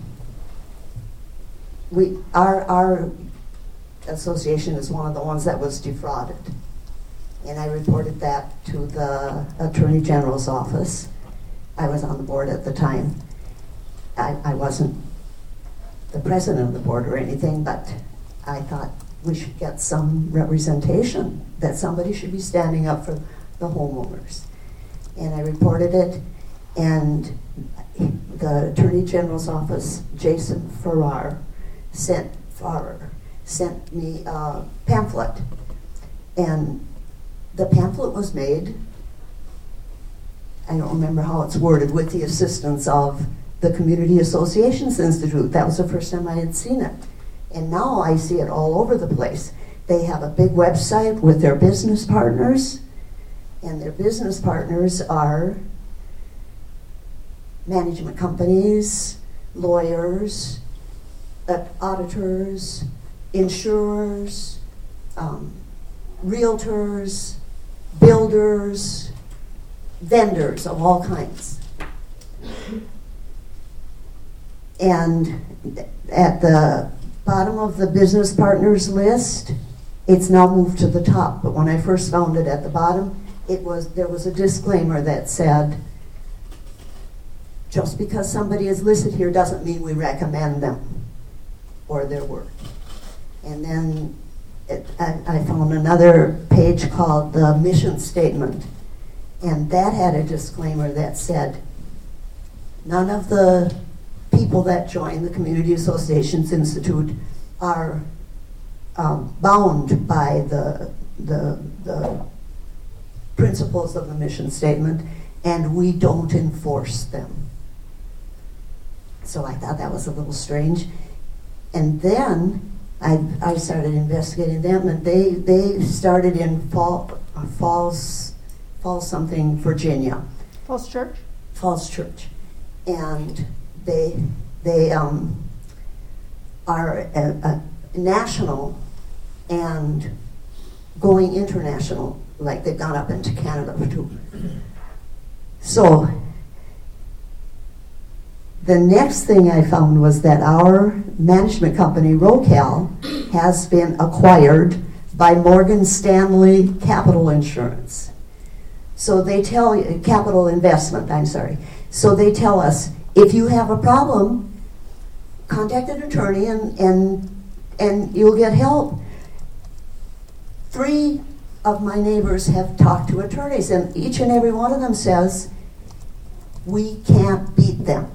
we, our, our association is one of the ones that was defrauded. And I reported that to the Attorney General's office. I was on the board at the time. I, I wasn't the president of the board or anything, but I thought we should get some representation, that somebody should be standing up for the homeowners. And I reported it, and the Attorney General's office, Jason Farrar, sent Farrar, sent me a pamphlet. And the pamphlet was made, I don't remember how it's worded, with the assistance of the Community Associations Institute. That was the first time I had seen it. And now I see it all over the place. They have a big website with their business partners, and their business partners are management companies, lawyers, uh, auditors, insurers, um, realtors, builders, vendors of all kinds. And at the bottom of the business partners list, it's now moved to the top. But when I first found it at the bottom, it was there was a disclaimer that said, just because somebody is listed here doesn't mean we recommend them or their work. And then it, I, I found another page called the mission statement. And that had a disclaimer that said, none of the people that join the Community Associations Institute are um, bound by the, the, the principles of the mission statement, and we don't enforce them. So I thought that was a little strange. And then I, I started investigating them, and they, they started in Fall, uh, Falls, Falls something, Virginia. Falls Church? Falls Church. And they they um, are a, a national and going international, like they've gone up into Canada too. So the next thing I found was that our management company, RoCal, has been acquired by Morgan Stanley Capital Insurance. So they tell you, capital investment, I'm sorry. So they tell us, if you have a problem, contact an attorney and, and, and you'll get help. Three of my neighbors have talked to attorneys, and each and every one of them says, we can't beat them.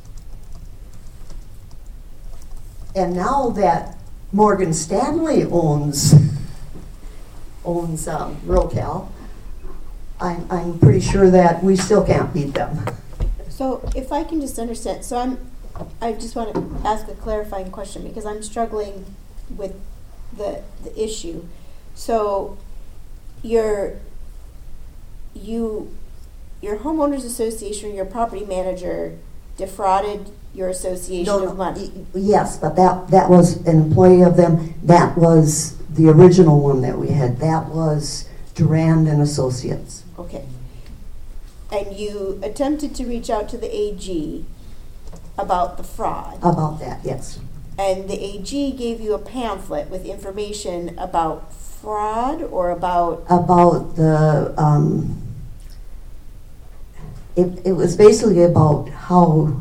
And now that Morgan Stanley owns, owns um, RoCal, I'm, I'm pretty sure that we still can't beat them. So if I can just understand, so I'm, I just want to ask a clarifying question because I'm struggling with the the issue. So your you your homeowners association or your property manager defrauded your association No, no, of money. y- Yes, but that, that was an employee of them. That was the original one that we had. That was Durand and Associates. Okay. And you attempted to reach out to the A G about the fraud. About that, yes. And the A G gave you a pamphlet with information about fraud or about... About the, um, it, it was basically about how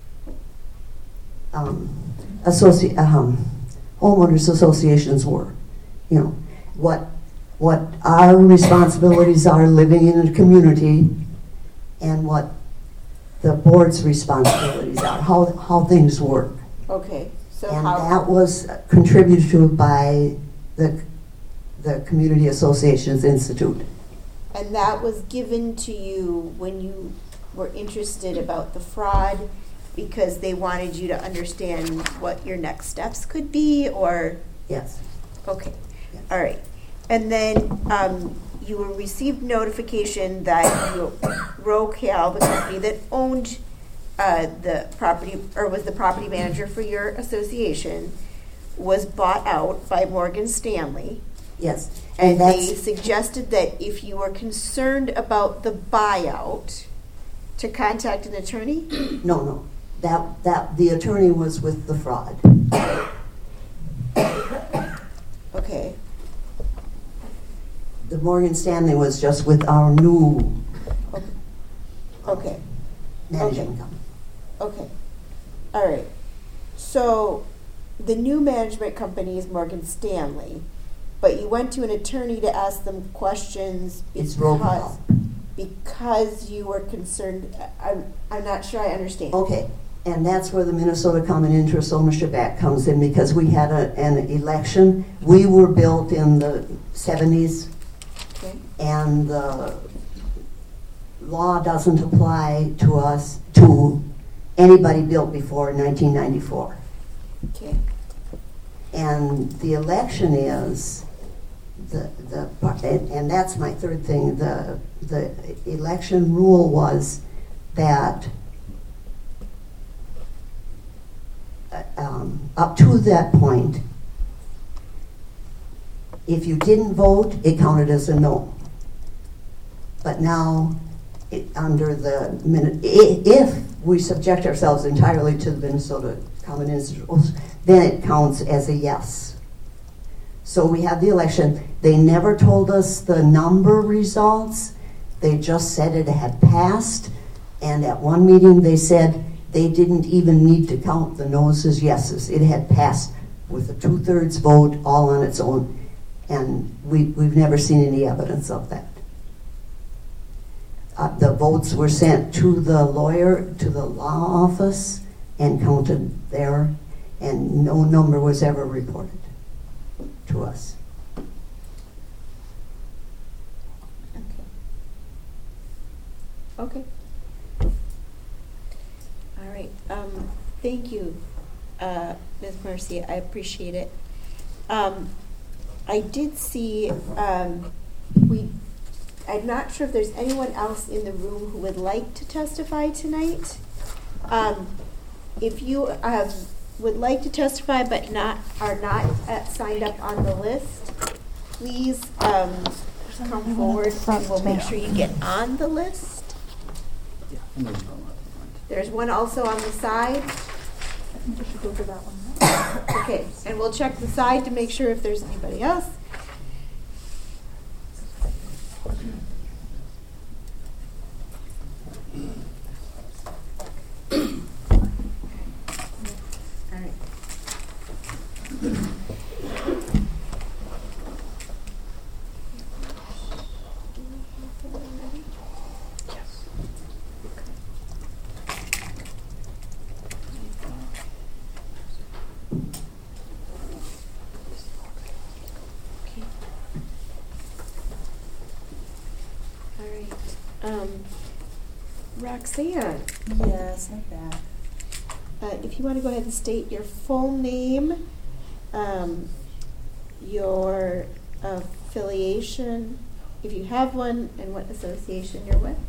um, associ- um, homeowners associations were. You know, what what our responsibilities are living in a community and what the board's responsibilities are, how, how things work. Okay, so And how? that was contributed to by the, the Community Associations Institute. And that was given to you when you were interested about the fraud because they wanted you to understand what your next steps could be, or? Yes. Okay, Yes. all right. And then um, you will receive notification that you, Rocal, the company that owned uh, the property, or was the property manager for your association, was bought out by Morgan Stanley. Yes. And And they that's, suggested that if you were concerned about the buyout, to contact an attorney? no, no, that, that, the attorney was with the fraud. Okay, The Morgan Stanley was just with our new okay, managing company. okay. All right. So the new management company is Morgan Stanley, but you went to an attorney to ask them questions It's because, Rocal. because you were concerned. I'm, I'm not sure I understand. Okay, and that's where the Minnesota Common Interest Ownership Act comes in, because we had a, an election. We were built in the seventies, Okay. and the law doesn't apply to us, to anybody built before nineteen ninety-four. Okay. And the election is, the, the and, and that's my third thing, the, the election rule was that uh, um, up to that point, if you didn't vote, it counted as a no. But now, it, under the, Min- i- if we subject ourselves entirely to the Minnesota Common Interest rules, then it counts as a yes. So we had the election. They never told us the number results. They just said it had passed. And at one meeting, they said they didn't even need to count the noes as yeses. It had passed with a two-thirds vote all on its own. And we, we've never seen any evidence of that. Uh, the votes were sent to the lawyer, to the law office, and counted there, and no number was ever reported to us. Okay. All right. Um, thank you, uh, Miz Marcy. I appreciate it. Um, I did see um, we. I'm not sure if there's anyone else in the room who would like to testify tonight. Um, if you have, would like to testify but not are not uh, signed up on the list, please um, come forward and we'll make sure you get on the list. There's one also on the side. I think you should go for that one. Okay, and we'll check the side to make sure if there's anybody else. All right. All right. Um, Roxanne, Yes, not bad. uh, if you want to go ahead and state your full name, um, your affiliation, if you have one, and what association you're with,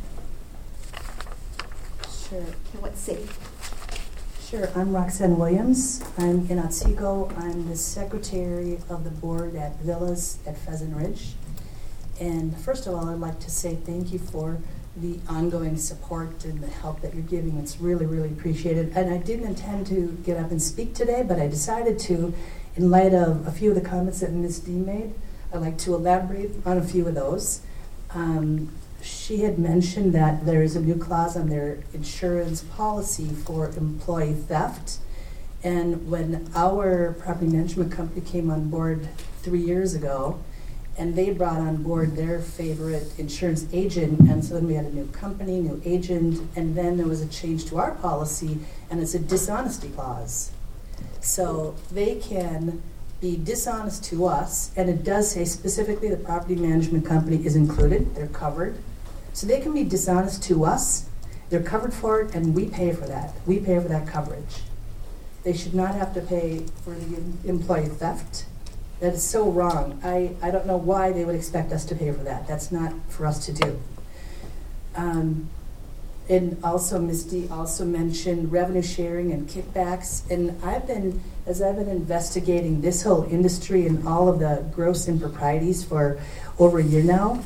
Sure. and what city. Sure, I'm Roxanne Williams. I'm in Otsego. I'm the secretary of the board at Villas at Pheasant Ridge. And first of all, I'd like to say thank you for the ongoing support and the help that you're giving. It's really, really appreciated. And I didn't intend to get up and speak today, but I decided to, in light of a few of the comments that Miz Dean made. I'd like to elaborate on a few of those. Um, she had mentioned that there is a new clause on their insurance policy for employee theft. And when our property management company came on board three years ago, and they brought on board their favorite insurance agent, and so then we had a new company, new agent, and then there was a change to our policy, and it's a dishonesty clause. So they can be dishonest to us, and it does say specifically the property management company is included, they're covered. So they can be dishonest to us, they're covered for it, and we pay for that. We pay for that coverage. They should not have to pay for the employee theft. That is so wrong. I, I don't know why they would expect us to pay for that. That's not for us to do. Um, and also, Misty also mentioned revenue sharing and kickbacks. And I've been, as I've been investigating this whole industry and all of the gross improprieties for over a year now,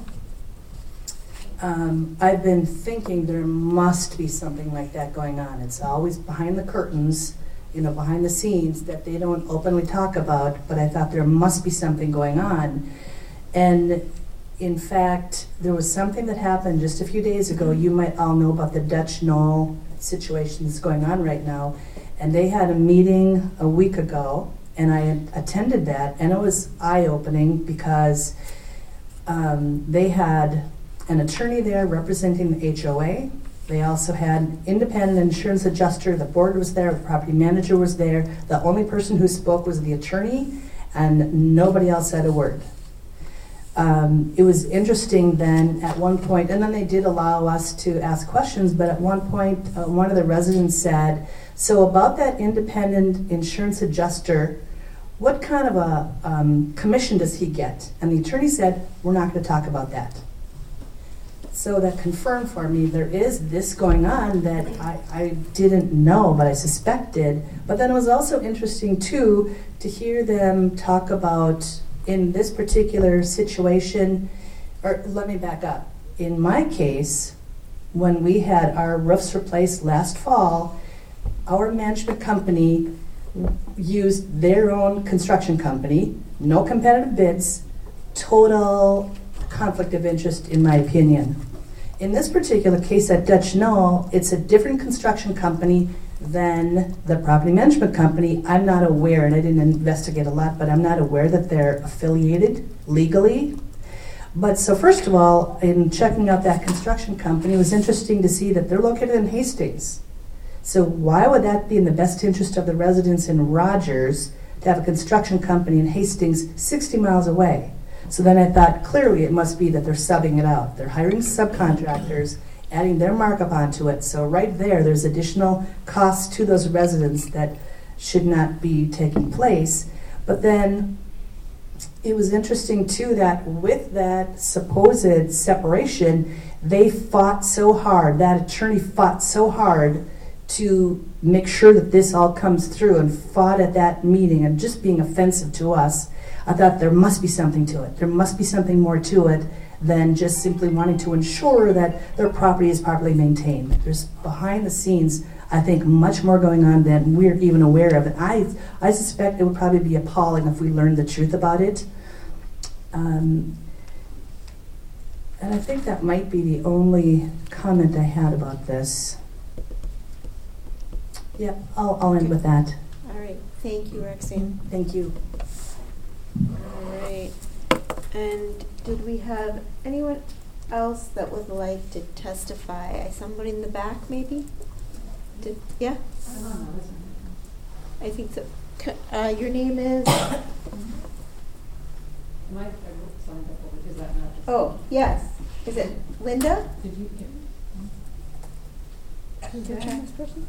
um, I've been thinking there must be something like that going on. It's always behind the curtains, you know, behind the scenes that they don't openly talk about, but I thought there must be something going on. And in fact, there was something that happened just a few days ago. You might all know about the Dutch Knoll situation that's going on right now. And they had a meeting a week ago, and I attended that, and it was eye-opening because um, they had an attorney there representing the H O A. They also had an independent insurance adjuster. The board was there. The property manager was there. The only person who spoke was the attorney, and nobody else said a word. Um, it was interesting then at one point, and then they did allow us to ask questions, but at one point, uh, one of the residents said, so about that independent insurance adjuster, what kind of a um, commission does he get? And the attorney said, we're not going to talk about that. So that confirmed for me there is this going on that I, I didn't know, but I suspected. But then it was also interesting, too, to hear them talk about, in this particular situation, or let me back up. In my case, when we had our roofs replaced last fall, our management company used their own construction company, no competitive bids, total conflict of interest, in my opinion. In this particular case at Dutch Knoll, it's a different construction company than the property management company. I'm not aware, and I didn't investigate a lot, but I'm not aware that they're affiliated legally. But so first of all, in checking out that construction company, it was interesting to see that they're located in Hastings. So why would that be in the best interest of the residents in Rogers to have a construction company in Hastings sixty miles away? So then I thought, clearly it must be that they're subbing it out. They're hiring subcontractors, adding their markup onto it. So right there, there's additional costs to those residents that should not be taking place. But then it was interesting, too, that with that supposed separation, they fought so hard, that attorney fought so hard to make sure that this all comes through, and fought at that meeting and just being offensive to us. I thought there must be something to it. There must be something more to it than just simply wanting to ensure that their property is properly maintained. There's behind the scenes, I think, much more going on than we're even aware of. And I, I suspect it would probably be appalling if we learned the truth about it. Um, and I think that might be the only comment I had about this. Yeah, I'll, I'll end with that. All right. Thank you, Roxanne. Thank you. All right. And did we have anyone else that would like to testify? Somebody in the back, maybe? Did, yeah? I think so. C- Uh, your name is? Oh, yes. Is it Linda? Did you get Did you try this person?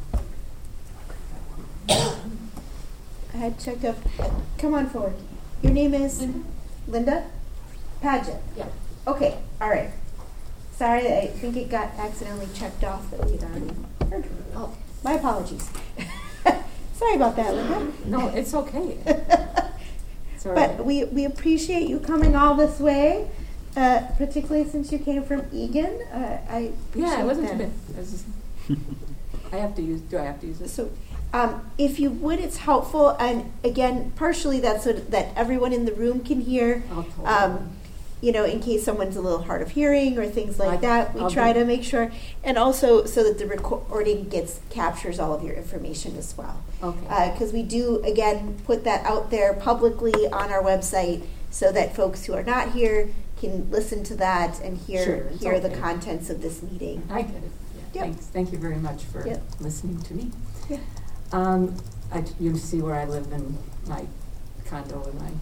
I had checked up. Come on forward. Your name is? Linda. Linda? Paget? Yeah. Okay, all right. Sorry, I think it got accidentally checked off that we'd already heard from you. Oh. My apologies. Sorry about that, Linda. No, it's okay. It's all But right. we, we appreciate you coming all this way, uh, particularly since you came from Egan. Uh, I appreciate Yeah, it wasn't that. too bad. It was just, I have to use, do I have to use this? So, um, if you would, it's helpful, and again, partially that's so that everyone in the room can hear. I'll totally. Um, you know, in case someone's a little hard of hearing or things like I- that, we I'll try do- to make sure, and also so that the recording gets captures all of your information as well. Okay. Because we do, again, put that out there publicly on our website so that folks who are not here can listen to that and hear Sure, it's hear the okay. contents of this meeting. I get it. Yeah, Yep. Thanks. Thank you very much for Yep. listening to me. Yeah. Um, I, you see where I live in my condo and my,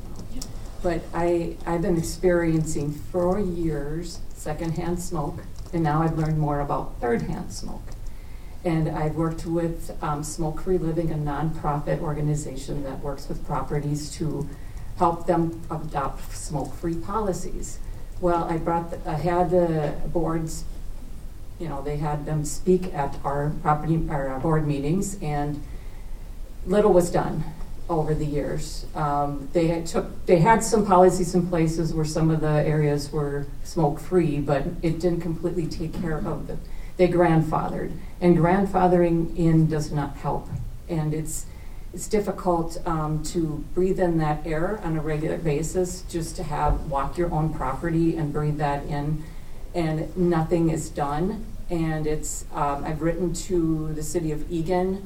but I, I've been experiencing for years secondhand smoke, and now I've learned more about third-hand smoke. And I've worked with um, Smoke Free Living, a nonprofit organization that works with properties to help them adopt smoke-free policies. Well, I brought, the, I had the boards, you know, they had them speak at our property, our board meetings, and little was done over the years. Um, they had took, they had some policies in places where some of the areas were smoke-free, but it didn't completely take care of it. They grandfathered, and grandfathering in does not help, and it's it's difficult um, to breathe in that air on a regular basis. Just to have walk your own property and breathe that in, and nothing is done. And it's um, I've written to the city of Eagan.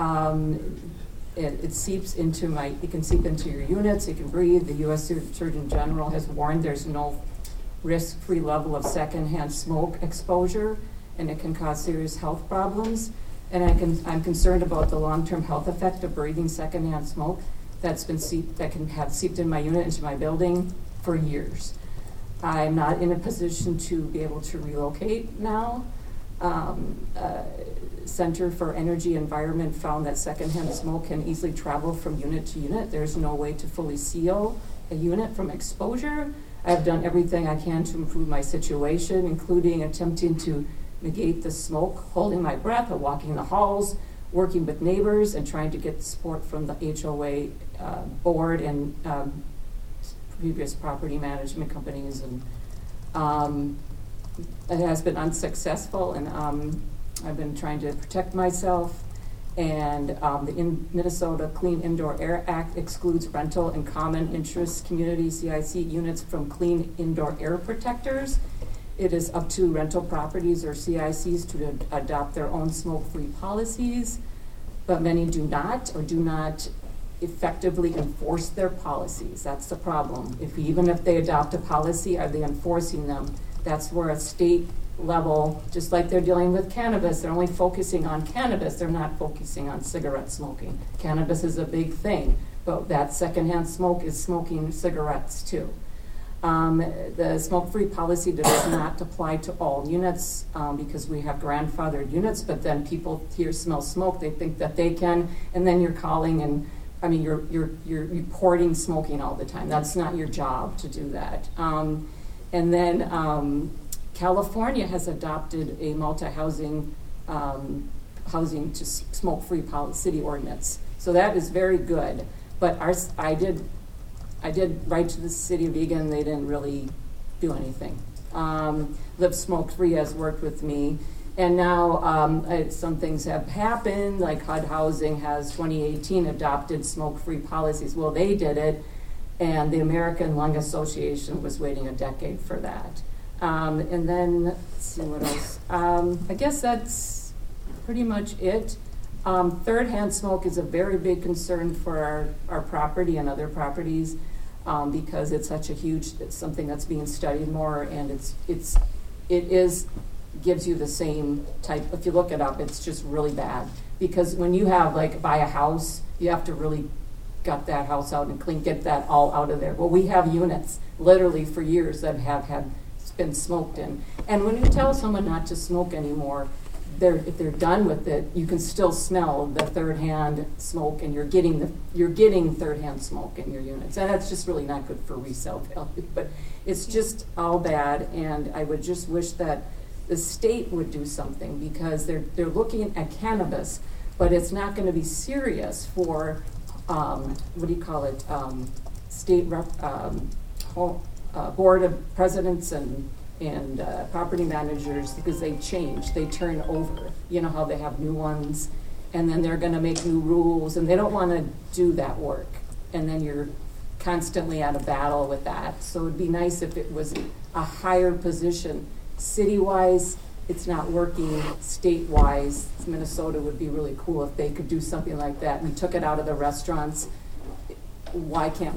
Um, it, it seeps into my. It can seep into your units. It can breathe. The U S Surgeon General has warned there's no risk-free level of secondhand smoke exposure, and it can cause serious health problems. And I can, I'm concerned about the long-term health effect of breathing secondhand smoke that's been seeped, that can have seeped in my unit, into my building for years. I'm not in a position to be able to relocate now. Um, uh, Center for Energy Environment found that secondhand smoke can easily travel from unit to unit. There's no way to fully seal a unit from exposure. I've done everything I can to improve my situation, including attempting to negate the smoke, holding my breath, or walking the halls, working with neighbors, and trying to get support from the H O A uh, board and um, previous property management companies. And um, it has been unsuccessful, and um, I've been trying to protect myself. And um, the in Minnesota Clean Indoor Air Act excludes rental and common interest community C I C units from clean indoor air protectors. It is up to rental properties or C I Cs to ad- adopt their own smoke-free policies, but many do not, or do not effectively enforce their policies. That's the problem. If even if they adopt a policy, are they enforcing them? That's where a state level, just like they're dealing with cannabis, they're only focusing on cannabis, they're not focusing on cigarette smoking. Cannabis is a big thing, but that secondhand smoke is smoking cigarettes too. Um, the smoke-free policy does not apply to all units um, because we have grandfathered units, but then people here smell smoke, they think that they can, and then you're calling and, I mean, you're, you're, you're reporting smoking all the time. That's not your job to do that. Um, and then um, California has adopted a multi-housing um, housing to s- smoke-free pol- city ordinance. So that is very good, but our, I did I did write to the city of Eagan. They didn't really do anything. Um, Live Smoke Free has worked with me, and now um, I, some things have happened. Like H U D Housing has twenty eighteen adopted smoke-free policies. Well, they did it, and the American Lung Association was waiting a decade for that. Um, and then let's see what else. Um, I guess that's pretty much it. Um, third-hand smoke is a very big concern for our, our property and other properties um, because it's such a huge, it's something that's being studied more, and it's, it's, it is, gives you the same type, if you look it up, it's just really bad. Because when you have, like, buy a house, you have to really gut that house out and clean, get that all out of there. Well, we have units, literally for years, that have had, been smoked in. And when you tell someone not to smoke anymore, They're, if they're done with it, you can still smell the third-hand smoke, and you're getting the you're getting third-hand smoke in your units, and that's just really not good for resale value. But it's just all bad, and I would just wish that the state would do something because they're they're looking at cannabis, but it's not going to be serious for um, what do you call it? Um, state rep, um, whole, uh, board of presidents and. and uh, property managers, because they change, they turn over. You know how they have new ones, and then they're going to make new rules, and they don't want to do that work. And then you're constantly at a battle with that. So it'd be nice if it was a higher position. City-wise, it's not working. State-wise, Minnesota would be really cool if they could do something like that. We took it out of the restaurants. Why can't we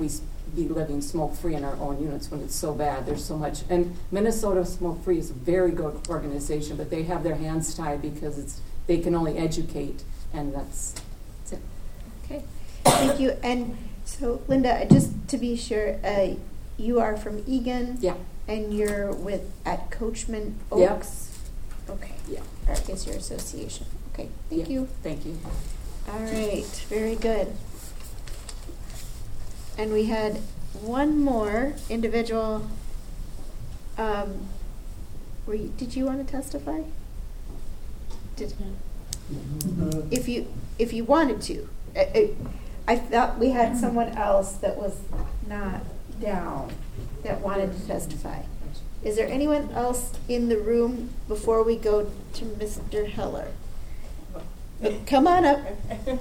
be living smoke-free in our own units when it's so bad. There's so much, and Minnesota Smoke Free is a very good organization, but they have their hands tied because it's they can only educate, and that's, that's it. Okay, thank you. And so, Linda, just to be sure, uh, you are from Egan. Yeah. And you're with at Coachman Yep. Oaks. Okay. Yeah. Or I guess your association. Okay. Thank Yeah. you. Thank you. All right. Very good. And we had one more individual. Um, were you, did you want to testify? Did, if you if you wanted to, I, I, I thought we had someone else that was not down that wanted to testify. Is there anyone else in the room before we go to Mister Heller? Uh, come on up. I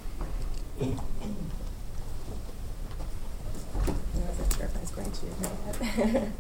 wasn't sure if I was going to admit that.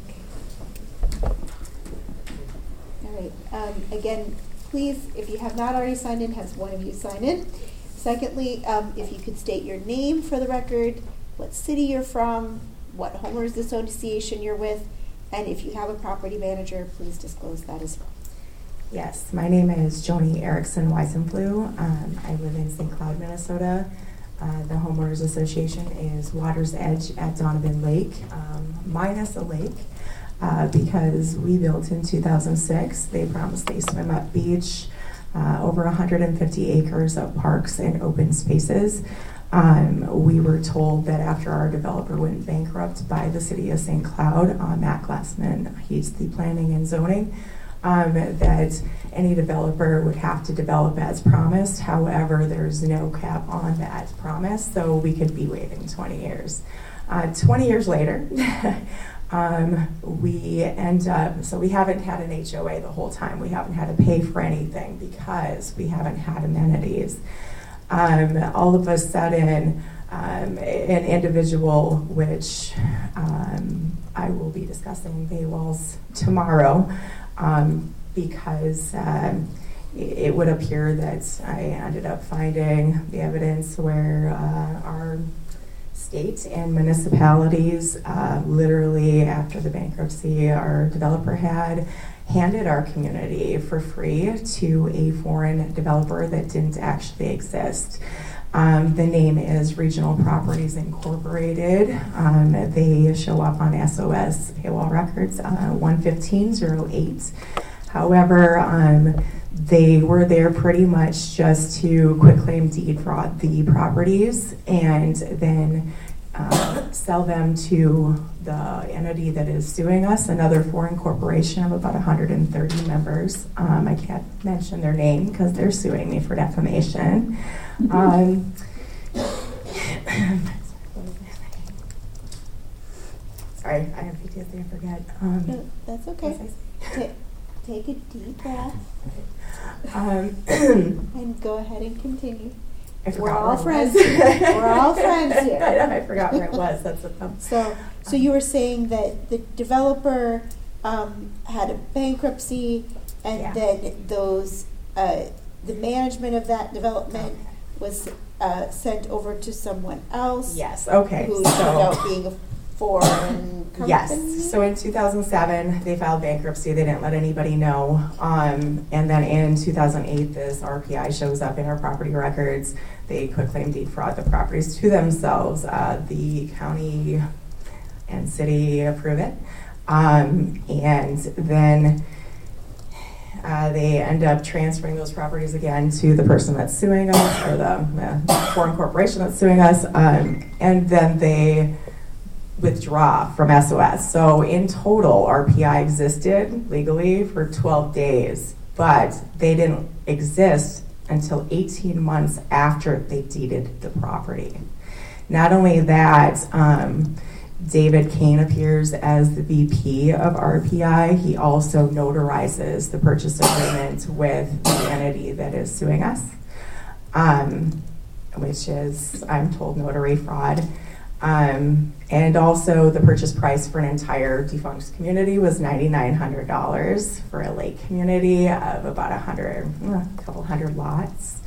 All right. Um, again, please, if you have not already signed in, has one of you sign in. Secondly, um, if you could state your name for the record, what city you're from, what homeowners association you're with, and if you have a property manager, please disclose that as well. Yes, my name is Joni Erickson Weisenflew. Um, I live in Saint Cloud, Minnesota. Uh, the homeowners association is Water's Edge at Donovan Lake, um, minus a lake, uh, because we built in two thousand six. They promised a swim up beach, uh, over one hundred fifty acres of parks and open spaces. Um, we were told that after our developer went bankrupt by the city of Saint Cloud, uh, Matt Glassman, he's the planning and zoning, um, that any developer would have to develop as promised. However, there's no cap on that promise, so we could be waiting twenty years. Uh, twenty years later, um, we end up, so we haven't had an H O A the whole time. We haven't had to pay for anything because we haven't had amenities. Um, all of a sudden, um, an individual, which um, I will be discussing Baywalls tomorrow, um, because um, it would appear that I ended up finding the evidence where uh, our state and municipalities, uh, literally after the bankruptcy, our developer had handed our community for free to a foreign developer that didn't actually exist. Um, the name is Regional Properties Incorporated. Um, they show up on S O S paywall records uh, one fifteen oh eight. However, um, they were there pretty much just to quitclaim deed fraud the properties and then uh, sell them to the entity that is suing us, another foreign corporation of about one hundred thirty members. Um, I can't mention their name because they're suing me for defamation. Um, sorry, I have P T S D, I forget. Um, no, that's okay. Ta- take a deep breath. Um, and go ahead and continue. I We're all where friends. it was. Here. We're all friends here. I know, I forgot where it was. That's the problem. So, so you were saying that the developer um, had a bankruptcy, and Yeah. then those uh, the management of that development was uh, sent over to someone else. Yes. Okay. Who so, turned out being a foreign company. Yes. So in two thousand seven, they filed bankruptcy. They didn't let anybody know. Um, and then in two thousand eight, this R P I shows up in our property records. They quitclaim deed fraud the properties to themselves. Uh, the county and city approve it. Um, and then uh, they end up transferring those properties again to the person that's suing us, or the uh, foreign corporation that's suing us. Um, and then they withdraw from S O S. So in total, R P I existed legally for twelve days, but they didn't exist until eighteen months after they deeded the property. Not only that, um, David Kane appears as the V P of R P I. He also notarizes the purchase agreement with the entity that is suing us, um, which is, I'm told, notary fraud. Um, and also the purchase price for an entire defunct community was nine thousand nine hundred dollars for a lake community of about a hundred, a couple hundred lots.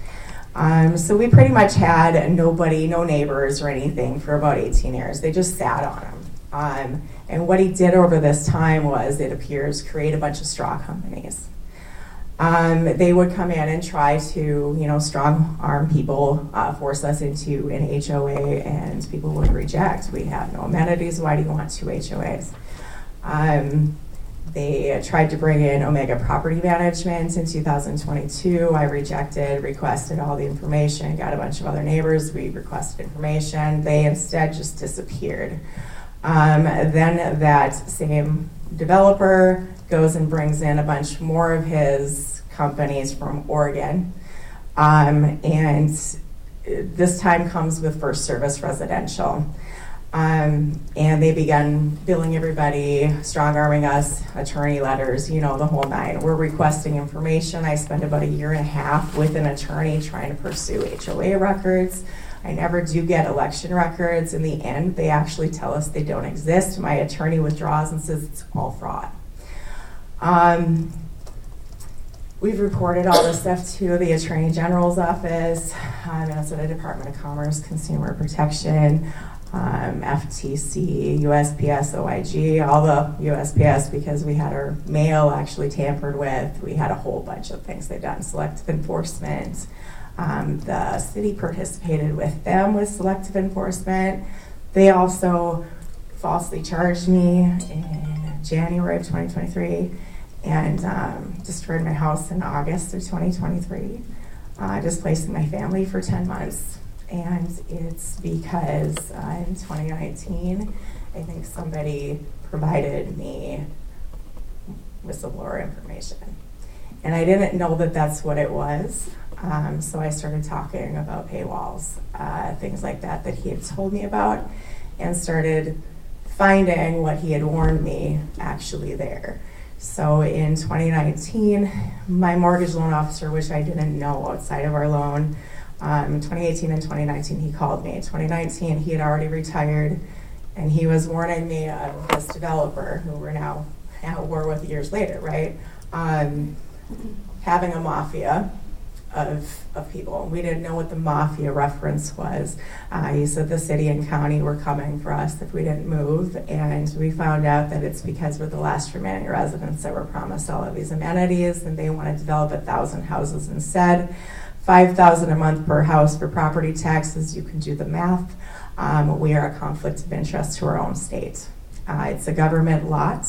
Um, so we pretty much had nobody, no neighbors or anything for about eighteen years. They just sat on him. Um, and what he did over this time was, it appears, create a bunch of straw companies. Um, they would come in and try to, you know, strong arm people, uh, force us into an H O A, and people would reject. We have no amenities. Why do you want two H O As? Um, they tried to bring in Omega Property Management in two thousand twenty-two. I rejected, requested all the information, got a bunch of other neighbors. We requested information. They instead just disappeared. Um, then that same developer goes and brings in a bunch more of his companies from Oregon. Um, and this time comes with First Service Residential. Um, and they began billing everybody, strong-arming us, attorney letters, you know, the whole nine. We're requesting information. I spent about a year and a half with an attorney trying to pursue H O A records. I never do get election records. In the end, they actually tell us they don't exist. My attorney withdraws and says it's all fraud. Um, we've reported all this stuff to the Attorney General's office, uh, Minnesota Department of Commerce, Consumer Protection, um, F T C, U S P S, O I G, all the U S P S, because we had our mail actually tampered with. We had a whole bunch of things they've done, selective enforcement. Um, the city participated with them with selective enforcement. They also falsely charged me in January of twenty twenty-three and um, destroyed my house in August of twenty twenty-three, uh, displacing my family for ten months. And it's because uh, in twenty nineteen, I think somebody provided me whistleblower information. And I didn't know that that's what it was. Um, so I started talking about paywalls, uh, things like that that he had told me about, and started finding what he had warned me actually there. So in twenty nineteen, my mortgage loan officer, which I didn't know outside of our loan, um, in twenty eighteen and twenty nineteen, he called me. In twenty nineteen, he had already retired, and he was warning me of this developer, who we're now at war with years later, right? Um, having a mafia of of people. We didn't know what the mafia reference was. Uh, he said the city and county were coming for us if we didn't move, and we found out that it's because we're the last remaining residents that were promised all of these amenities, and they want to develop a thousand houses instead. five thousand a month per house for property taxes. You can do the math. Um, we are a conflict of interest to our own state. Uh, it's a government lot.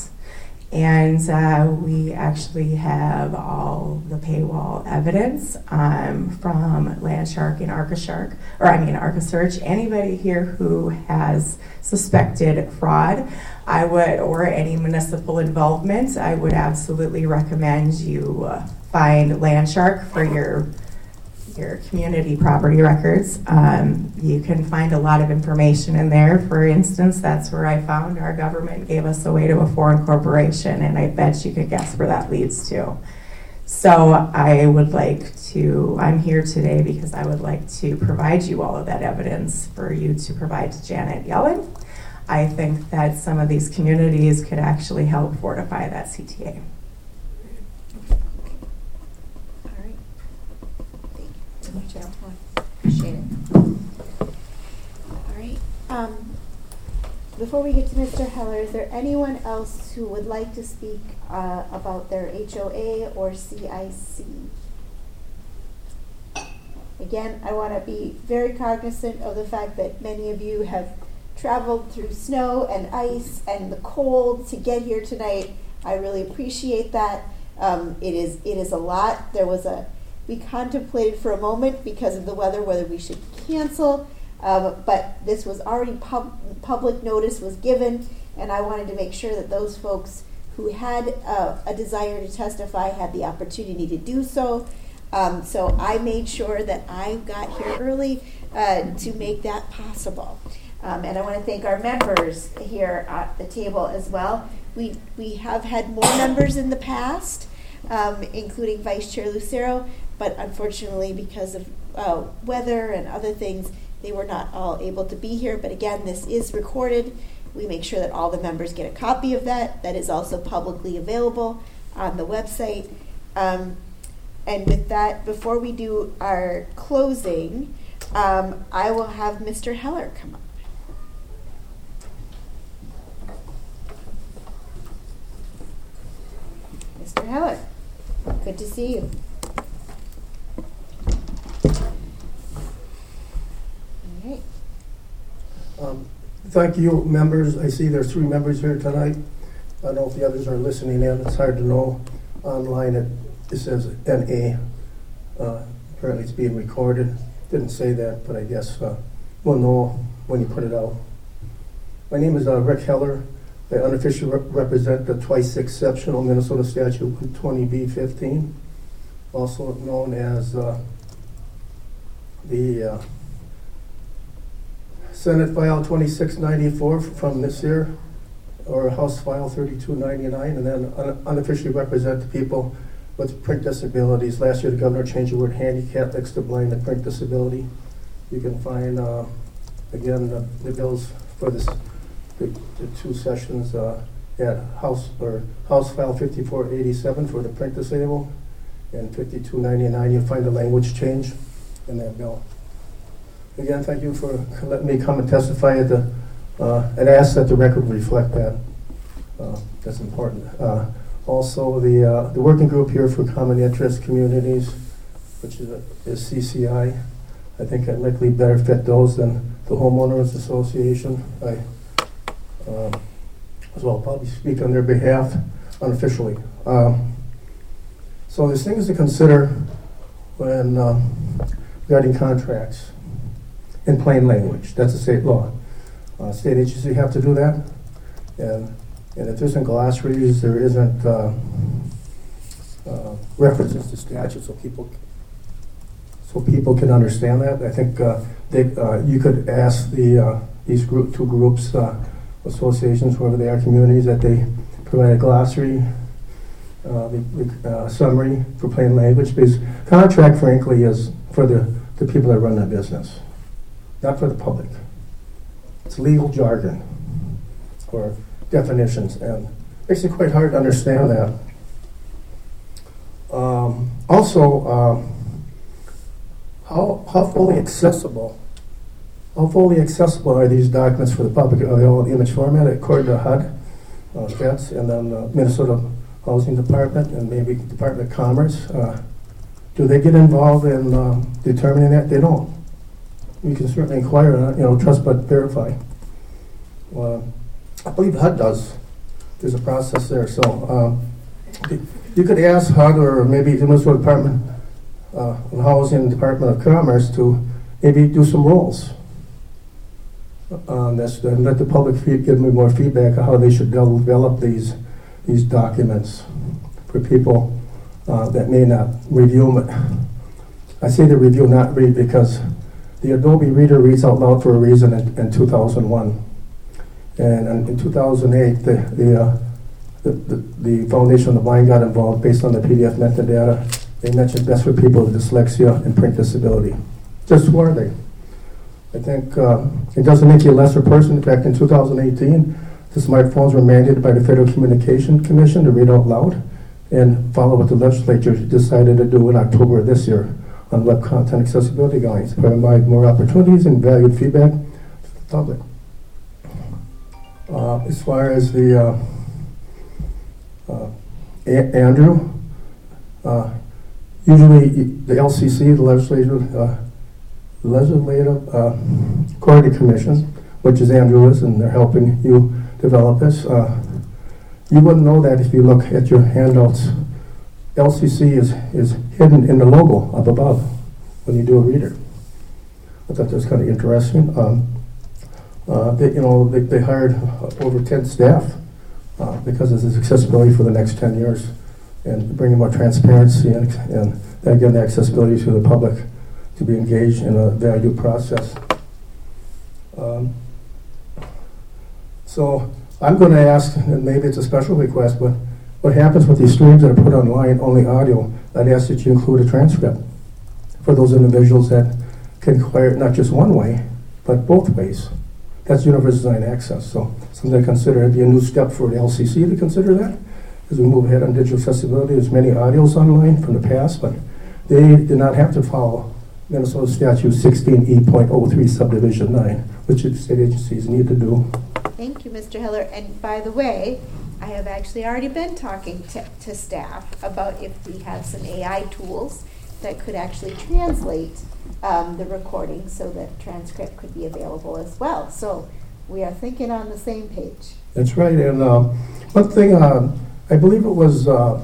And uh, we actually have all the paywall evidence um, from Landshark and ArcaShark, or I mean ArcaSearch. Anybody here who has suspected fraud, I would, or any municipal involvement, I would absolutely recommend you uh, find Landshark for your your community property records. Um, you can find a lot of information in there. For instance, that's where I found our government gave us away to a foreign corporation, and I bet you could guess where that leads to. So I would like to, I'm here today because I would like to provide you all of that evidence for you to provide to Janet Yellen. I think that some of these communities could actually help fortify that C T A. Appreciate it. All right. Um, before we get to Mister Heller, is there anyone else who would like to speak uh, about their H O A or C I C? Again, I want to be very cognizant of the fact that many of you have traveled through snow and ice and the cold to get here tonight. I really appreciate that. Um, it is it is a lot. There was a We contemplated for a moment because of the weather whether we should cancel, um, but this was already pub- public notice was given, and I wanted to make sure that those folks who had uh, a desire to testify had the opportunity to do so. Um, so I made sure that I got here early uh, to make that possible. Um, and I want to thank our members here at the table as well. We we have had more members in the past, um, including Vice Chair Lucero. But unfortunately, because of uh, weather and other things, they were not all able to be here. But again, this is recorded. We make sure that all the members get a copy of that. That is also publicly available on the website. Um, and with that, before we do our closing, um, I will have Mister Heller come up. Mister Heller, good to see you. All right. Um, thank you, members. I see there's three members here tonight. I don't know if the others are listening in. It's hard to know. Online it, it says N A. Uh, apparently it's being recorded. Didn't say that, but I guess uh, we'll know when you put it out. My name is uh, Rick Heller. I unofficially rep- represent the twice exceptional Minnesota Statute one twenty B fifteen, also known as uh, the uh, Senate File twenty-six ninety-four from this year, or House File thirty-two ninety-nine, and then un- unofficially represent the people with print disabilities. Last year, the governor changed the word handicap next to blind and print disability. You can find, uh, again, the, the bills for this, the, the two sessions uh, at House or House File fifty-four eighty-seven for the print disabled, and fifty-two ninety-nine. You'll find the language change in that bill. Again, thank you for letting me come and testify at the, uh, and ask that the record reflect that. Uh, that's important. Uh, also, the uh, the working group here for common interest communities, which is, a, is C C I. I think I'd likely better fit those than the homeowners association. I um, as well probably speak on their behalf unofficially. Um, so there's things to consider when um, regarding contracts. In plain language, that's a state law. Uh, state agencies have to do that, and and if there isn't glossaries, there isn't uh, uh, references to statutes, so people so people can understand that. I think uh, they uh, you could ask the uh, these group two groups, uh, associations, whoever they are, communities, that they provide a glossary, uh, the, the uh, summary for plain language, because contract, frankly, is for the the people that run the business. Not for the public. It's legal jargon or definitions, and it makes it quite hard to understand that. Um, also, um, how how fully accessible, how fully accessible are these documents for the public? Are they all in image format according to H U D, uh, Stats, and then uh, Minnesota Housing Department, and maybe Department of Commerce? Uh, do they get involved in uh, determining that? They don't. You can certainly inquire on it, you know, trust but verify. Uh, I believe H U D does. There's a process there. So um, you could ask H U D or maybe the Minnesota Department uh, of Housing and Department of Commerce to maybe do some rules on this and let the public feed, give me more feedback on how they should develop these these documents for people uh, that may not review them. I say the review, not read, because the Adobe Reader reads out loud for a reason in, in two thousand one. And, and in two thousand eight, the, the, uh, the, the, the Foundation of the Blind got involved based on the P D F metadata. They mentioned best for people with dyslexia and print disability. Just who are they? I think uh, it doesn't make you a lesser person. In fact, in two thousand eighteen, the smartphones were mandated by the Federal Communication Commission to read out loud and follow what the legislature decided to do in October of this year on web content accessibility guidelines, provide more opportunities and valued feedback to the public. Uh, as far as the uh, uh, A- Andrew, uh, usually the L C C, the Legislative, uh, Legislative uh, Quality Commission, which is Andrew is, and they're helping you develop this. Uh, you wouldn't know that if you look at your handouts. L C C is, is hidden in the logo up above when you do a reader. I thought that was kind of interesting. Um, uh, they, you know, they, they hired over ten staff uh, because of this accessibility for the next ten years and bringing more transparency and, and again, the accessibility to the public to be engaged in a value process. Um, so I'm going to ask, and maybe it's a special request, but what happens with these streams that are put online, only audio, I'd ask that you include a transcript for those individuals that can acquire it not just one way, but both ways. That's universal design access. So something to consider. It'd be a new step for the L C C to consider that as we move ahead on digital accessibility. There's many audios online from the past, but they did not have to follow Minnesota Statute sixteen E point oh three subdivision nine, which the state agencies need to do. Thank you, Mister Hiller. And by the way, I have actually already been talking to, to staff about if we have some A I tools that could actually translate um, the recording so that transcript could be available as well. So we are thinking on the same page. That's right. And uh, one thing, uh, I believe it was uh,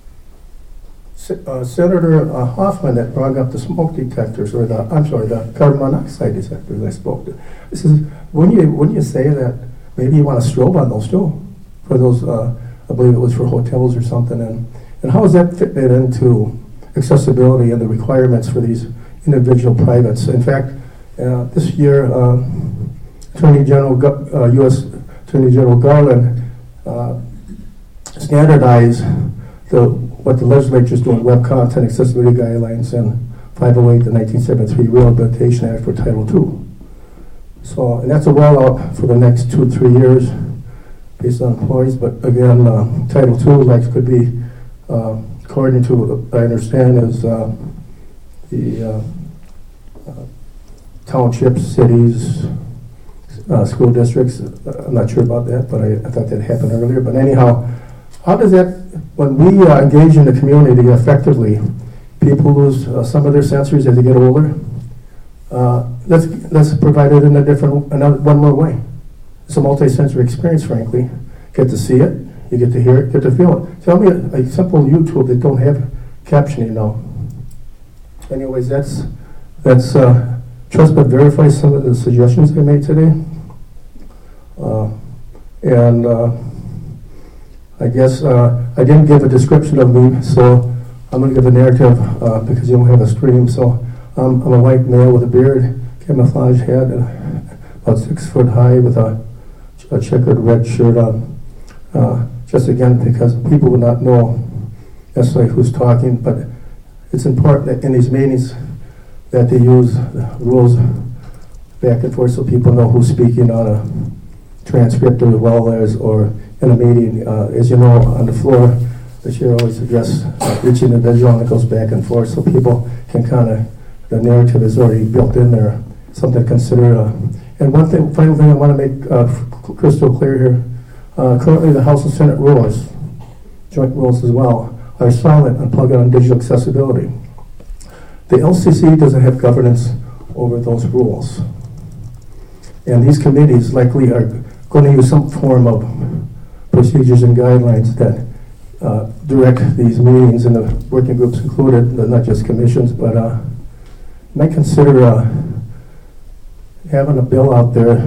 Se- uh, Senator uh, Hoffman that brought up the smoke detectors, or the, I'm sorry, the carbon monoxide detectors I spoke to. This is, wouldn't you, wouldn't you say that maybe you want a strobe on those too? For those, uh, I believe it was for hotels or something. And, and how does that fit into accessibility and the requirements for these individual privates? In fact, uh, this year, uh, Attorney General, uh, U S Attorney General Garland uh, standardized the, what the legislature is doing, web content accessibility guidelines, and five oh eight, the nineteen seventy-three Rehabilitation Act for Title two. So, and that's a rollout for the next two, three years based on employees. But again, uh, Title two, like, could be, uh, according to what I understand, is uh, the uh, uh, townships, cities, uh, school districts. I'm not sure about that, but I, I thought that happened earlier. But anyhow, how does that, when we uh, engage in the community effectively, people lose uh, some of their sensories as they get older. Uh, let's let's provide it in a different, another one more way. It's a multi-sensory experience, frankly. Get to see it, you get to hear it, get to feel it. Tell me a, a simple YouTube that don't have captioning now. Anyways, that's that's uh, trust but verify some of the suggestions I made today. Uh, and uh, I guess uh, I didn't give a description of me, so I'm going to give a narrative uh, because you don't have a screen. So um, I'm a white male with a beard, camouflage hat, and about six foot high with a, a checkered red shirt on. Uh, just again, because people would not know necessarily who's talking, but it's important that in these meetings that they use the rules back and forth so people know who's speaking on a transcript as well as, or in a meeting. Uh, as you know, on the floor, the chair always addresses uh, each individual, and it goes back and forth so people can kind of, the narrative is already built in there, something to consider. Uh, and one thing, final thing I want to make uh, crystal clear here, uh, currently the House and Senate rules, joint rules as well, are silent on plug-in and digital accessibility. The L C C doesn't have governance over those rules. And these committees likely are going to use some form of procedures and guidelines that uh, direct these meetings, and the working groups included, not just commissions, but uh, might consider uh, having a bill out there,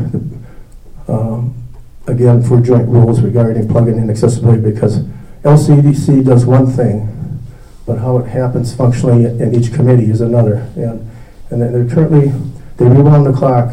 um, again, for joint rules regarding plug-in and accessibility, because L C D C does one thing, but how it happens functionally in each committee is another. And and they're currently, they rewound the clock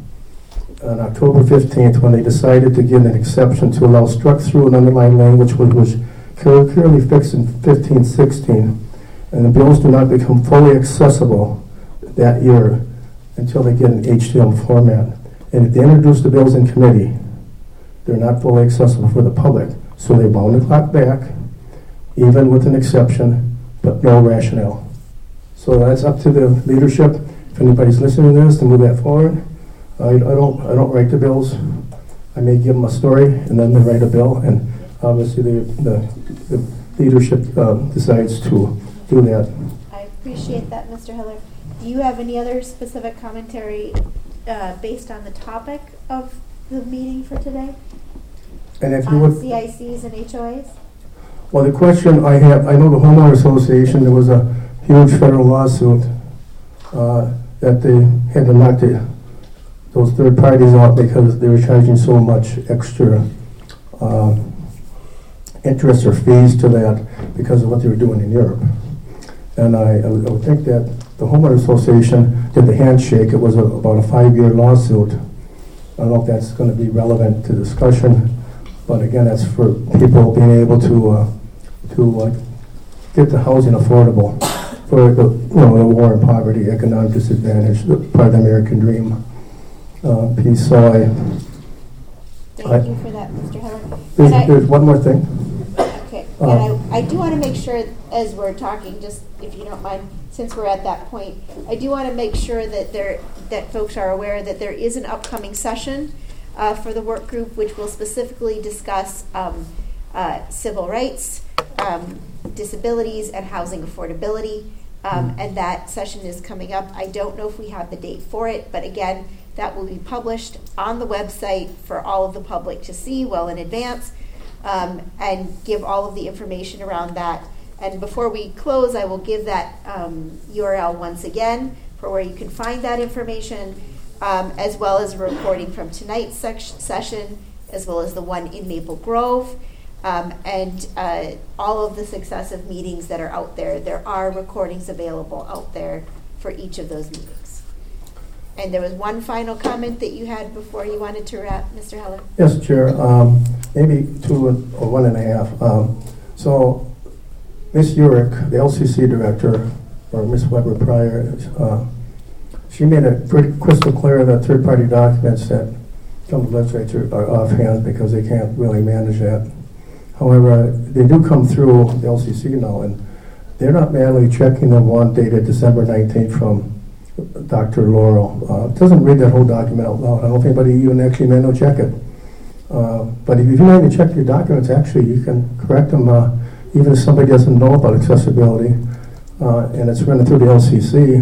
on October fifteenth when they decided to give an exception to allow struck-through and underlying language, which was clearly fixed in fifteen sixteen. And the bills do not become fully accessible that year until they get an H T M L format. And if they introduce the bills in committee, they're not fully accessible for the public. So they wound the clock back, even with an exception, but no rationale. So that's up to the leadership. If anybody's listening to this, to move that forward. I, I don't I don't write the bills. I may give them a story, and then they write a bill, and obviously the, the, the leadership um, decides to do that. I appreciate that, Mister Hiller. Do you have any other specific commentary uh, based on the topic of the meeting for today? And if you on would, C I Cs and H O As? well, the question I have, I know the Homeowner Association, there was a huge federal lawsuit uh, that they had to knock the, those third parties out because they were charging so much extra uh, interest or fees to that because of what they were doing in Europe. And I, I would I would think that the Homeowner Association did the handshake. It was a, about a five-year lawsuit. I don't know if that's going to be relevant to discussion, but again, that's for people being able to uh, to uh, get the housing affordable for the, you know, the war and poverty, economic disadvantage, the part of the American dream uh, piece. So I, Thank I, you for that, Mister Hiller. there's, I, there's one more thing. Okay. Uh, And I, I do want to make sure, as we're talking, just if you don't mind, since we're at that point, I do want to make sure that there that folks are aware that there is an upcoming session uh, for the work group, which will specifically discuss um, uh, civil rights, um, disabilities, and housing affordability. Um, and that session is coming up. I don't know if we have the date for it, but again, that will be published on the website for all of the public to see well in advance, um, and give all of the information around that. And before we close, I will give that um, U R L once again for where you can find that information, um, as well as a recording from tonight's sec- session, as well as the one in Maple Grove, um, and uh, all of the successive meetings that are out there. There are recordings available out there for each of those meetings. And there was one final comment that you had before you wanted to wrap, Mister Heller. Yes, Chair. Um, maybe two or one and a half. Um, so, Miz Urick, the L C C director, or Miz Weber prior, uh, she made it pretty crystal clear that third-party documents that come to the legislature are offhand because they can't really manage that. However, they do come through the L C C now, and they're not manually checking the one dated December nineteenth from Doctor Laurel. Uh, it doesn't read that whole document out loud. I don't think anybody even actually manually check it. Uh, but if you manually check your documents, actually, you can correct them. Uh, even if somebody doesn't know about accessibility, uh, and it's running through the L C C.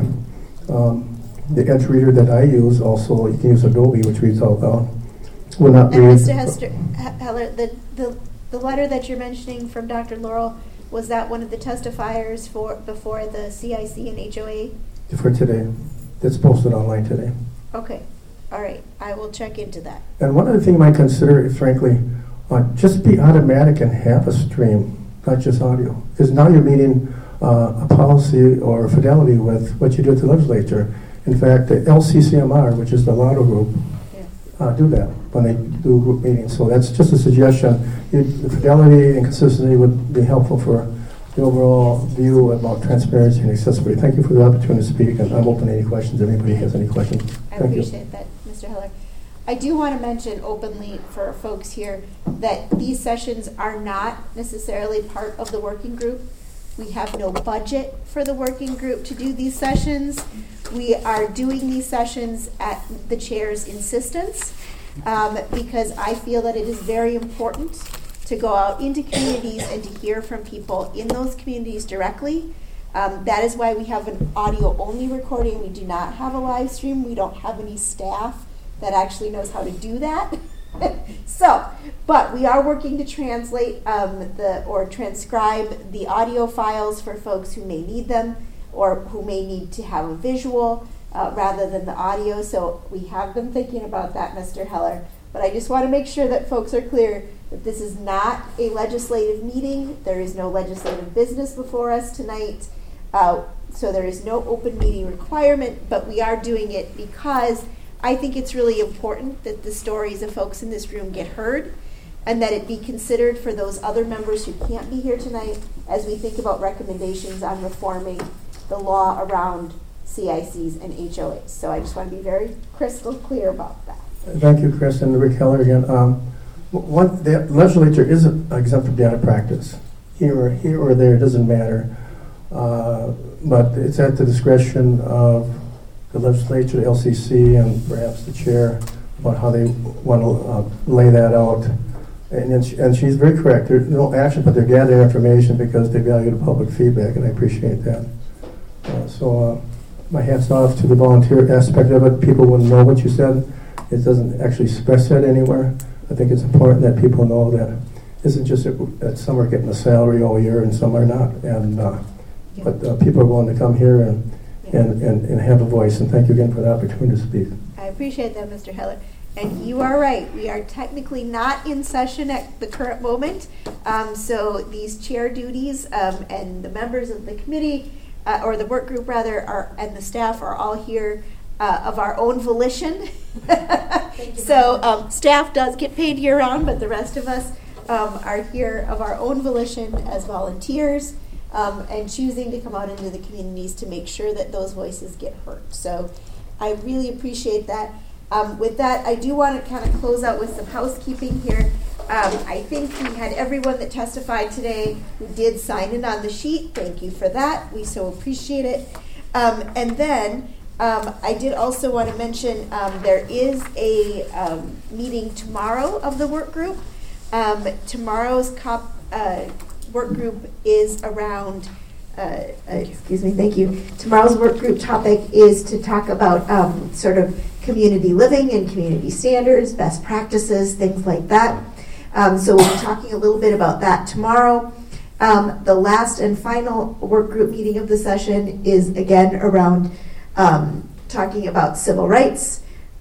Um, the Edge reader that I use also, you can use Adobe, which reads out loud. Will not And read. Mister Hester, Heller, the, the, the letter that you're mentioning from Doctor Laurel, was that one of the testifiers for before the C I C and H O A? For today. That's posted online today. Okay. All right. I will check into that. And one other thing you might consider, frankly, uh, just be automatic and have a stream, not just audio. Because now you're meeting uh, a policy or fidelity with what you do at the legislature. In fact, the L C C M R, which is the Lotto group, uh, do that when they do group meetings. So that's just a suggestion. You, the fidelity and consistency would be helpful for the overall view about transparency and accessibility. Thank you for the opportunity to speak, and I'm open to any questions if anybody has any questions. I Thank appreciate you. that, Mister Heller. I do want to mention openly for folks here that these sessions are not necessarily part of the working group. We have no budget for the working group to do these sessions. We are doing these sessions at the chair's insistence um, because I feel that it is very important to go out into communities and to hear from people in those communities directly. Um, that is why we have an audio-only recording. We do not have a live stream. We don't have any staff that actually knows how to do that. So, but we are working to translate um, the or transcribe the audio files for folks who may need them or who may need to have a visual uh, rather than the audio. So we have been thinking about that, Mister Heller. But I just want to make sure that folks are clear that this is not a legislative meeting. There is no legislative business before us tonight. Uh, so there is no open meeting requirement, but we are doing it because I think it's really important that the stories of folks in this room get heard and that it be considered for those other members who can't be here tonight as we think about recommendations on reforming the law around C I Cs and H O As. So I just want to be very crystal clear about that. Thank you, Chris, and Rick Heller again. Um, one, the legislature isn't exempt from data practice. Here or, here or there, it doesn't matter. Uh, but it's at the discretion of the legislature, the L C C, and perhaps the chair about how they want to uh, lay that out. And, and, she, and she's very correct. There's no action, but they're gathering information because they value the public feedback, and I appreciate that. Uh, so uh, my hat's off to the volunteer aspect of it. People wouldn't know what you said. It doesn't actually express that anywhere. I think it's important that people know that it isn't just that some are getting a salary all year and some are not. And uh, yeah. But uh, people are willing to come here and, yeah. and, and, and have a voice. And thank you again for the opportunity to speak. I appreciate that, Mister Heller. And you are right. We are technically not in session at the current moment. Um, so these chair duties um, and the members of the committee, uh, or the work group rather, are, and the staff are all here uh, of our own volition. So um, staff does get paid year round, but the rest of us um, are here of our own volition as volunteers um, and choosing to come out into the communities to make sure that those voices get heard. So I really appreciate that. Um, with that, I do want to kind of close out with some housekeeping here. Um, I think we had everyone that testified today who did sign in on the sheet. Thank you for that. We so appreciate it. Um, and then um, I did also want to mention um, there is a um, meeting tomorrow of the work group. Um, tomorrow's cop, uh, work group is around, uh, uh, excuse me, thank you. Tomorrow's work group topic is to talk about um, sort of community living and community standards, best practices, things like that. Um, so we'll be talking a little bit about that tomorrow. Um, the last and final work group meeting of the session is again around um, talking about civil rights,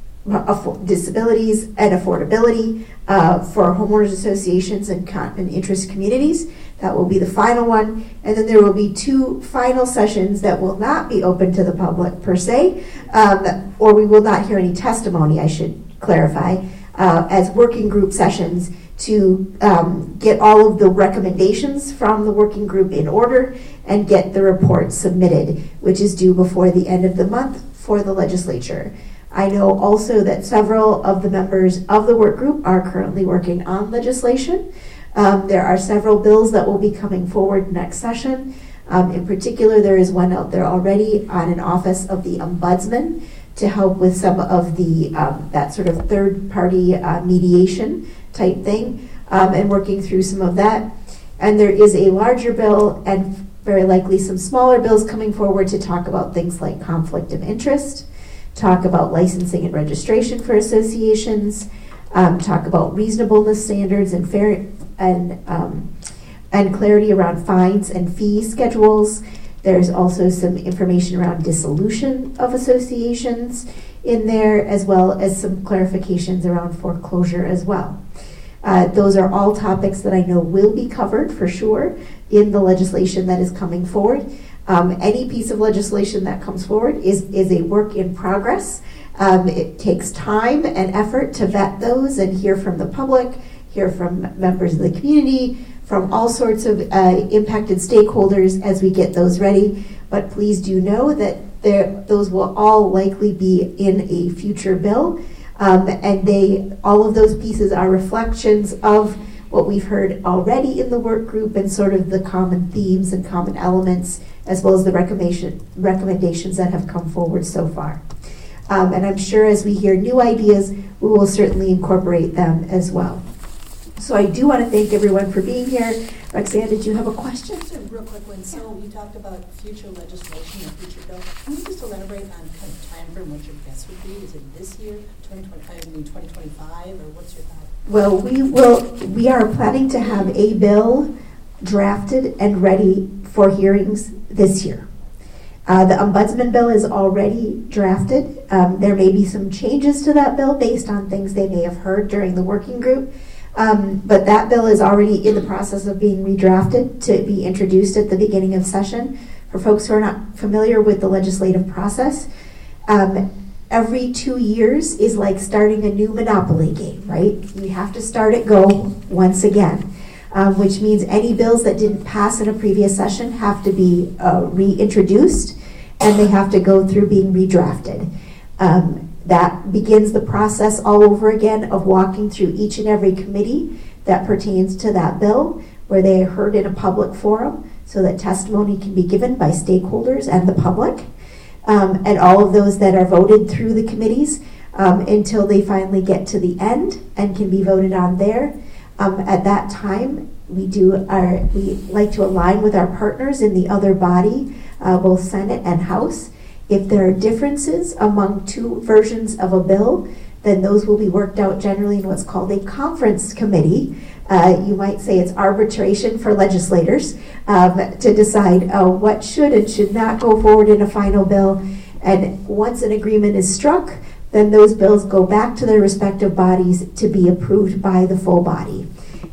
affo- disabilities, and affordability uh, for homeowners associations and, con- and interest communities. That will be the final one. And then there will be two final sessions that will not be open to the public per se, um, or we will not hear any testimony, I should clarify, uh, as working group sessions to um, get all of the recommendations from the working group in order and get the report submitted, which is due before the end of the month for the legislature. I know also that several of the members of the work group are currently working on legislation. Um, there are several bills that will be coming forward next session. Um, in particular, there is one out there already on an office of the ombudsman to help with some of the um, that sort of third-party uh, mediation type thing, um, and working through some of that. And there is a larger bill and very likely some smaller bills coming forward to talk about things like conflict of interest, talk about licensing and registration for associations, um, talk about reasonableness standards and fair and um, and clarity around fines and fee schedules. There's also some information around dissolution of associations in there, as well as some clarifications around foreclosure as well. Uh, those are all topics that I know will be covered for sure in the legislation that is coming forward. Um, any piece of legislation that comes forward is, is a work in progress. Um, it takes time and effort to vet those and hear from the public, hear from members of the community, from all sorts of uh, impacted stakeholders as we get those ready. But please do know that there, those will all likely be in a future bill. Um, and they, all of those pieces are reflections of what we've heard already in the work group and sort of the common themes and common elements, as well as the recommendation, recommendations that have come forward so far. Um, and I'm sure as we hear new ideas, we will certainly incorporate them as well. So I do want to thank everyone for being here. Roxanne, did you have a question? Just a real quick one. So you talked about future legislation and future bill. Can you just elaborate on kind of time frame what your guess would be? Is it this year, twenty twenty-five, I mean twenty twenty-five, or what's your thought? Well, we will. We are planning to have a bill drafted and ready for hearings this year. Uh, the ombudsman bill is already drafted. Um, there may be some changes to that bill based on things they may have heard during the working group. Um, but that bill is already in the process of being redrafted to be introduced at the beginning of session. For folks who are not familiar with the legislative process, um, every two years is like starting a new Monopoly game, right? You have to start it go once again, um, which means any bills that didn't pass in a previous session have to be uh, reintroduced, and they have to go through being redrafted. Um, That begins the process all over again of walking through each and every committee that pertains to that bill, where they are heard in a public forum so that testimony can be given by stakeholders and the public, um, and all of those that are voted through the committees um, until they finally get to the end and can be voted on there. Um, at that time, we do our, we like to align with our partners in the other body, uh, both Senate and House. If there are differences among two versions of a bill, then those will be worked out generally in what's called a conference committee. Uh, you might say it's arbitration for legislators um, to decide uh, what should and should not go forward in a final bill. And once an agreement is struck, then those bills go back to their respective bodies to be approved by the full body.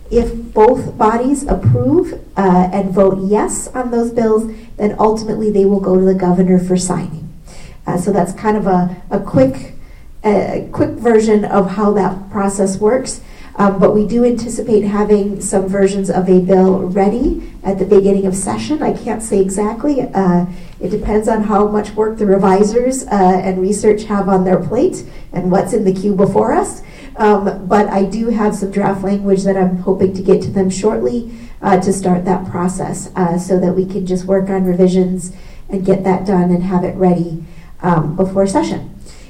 If both bodies approve uh, and vote yes on those bills, then ultimately they will go to the governor for signing. Uh, so that's kind of a, a quick a quick version of how that process works. Um, but we do anticipate having some versions of a bill ready at the beginning of session. I can't say exactly. Uh, it depends on how much work the revisers uh, and research have on their plate and what's in the queue before us. Um, but I do have some draft language that I'm hoping to get to them shortly uh, to start that process uh, so that we can just work on revisions and get that done and have it ready um, before session.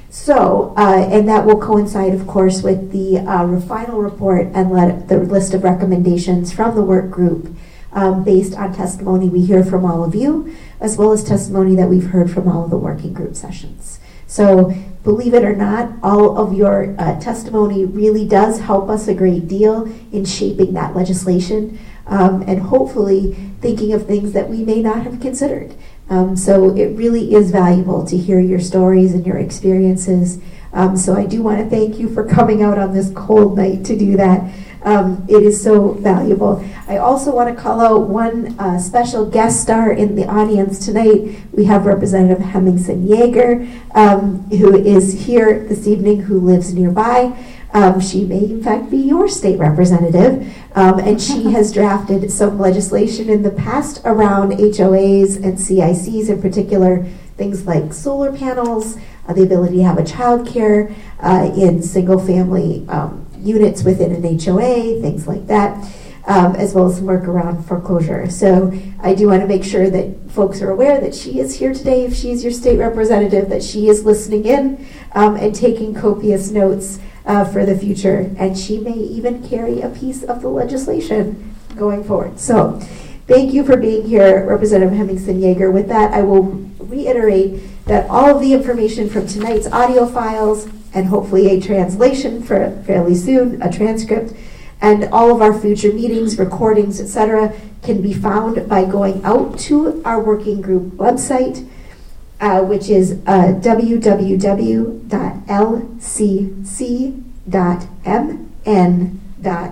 So, uh, and that will coincide, of course, with the uh, final report and let the list of recommendations from the work group um, based on testimony we hear from all of you, as well as testimony that we've heard from all of the working group sessions. So, believe it or not, all of your uh, testimony really does help us a great deal in shaping that legislation um, and hopefully thinking of things that we may not have considered. Um, so it really is valuable to hear your stories and your experiences. Um, so I do want to thank you for coming out on this cold night to do that. Um, it is so valuable. I also want to call out one uh, special guest star in the audience tonight. We have Representative Hemmingson Yeager, um, who is here this evening, who lives nearby. Um, she may, in fact, be your state representative, um, and she has drafted some legislation in the past around H O As and C I Cs in particular, things like solar panels, uh, the ability to have a child care uh, in single-family um, units within an H O A, things like that, um, as well as some work around foreclosure. So I do want to make sure that folks are aware that she is here today, if she's your state representative, that she is listening in um, and taking copious notes Uh, for the future, and she may even carry a piece of the legislation going forward. So thank you for being here, Representative Hemmingson Yeager. With that, I will reiterate that all of the information from tonight's audio files, and hopefully a translation for fairly soon, a transcript, and all of our future meetings, recordings, et cetera, can be found by going out to our working group website, Uh, which is uh, w w w dot l c c dot m n dot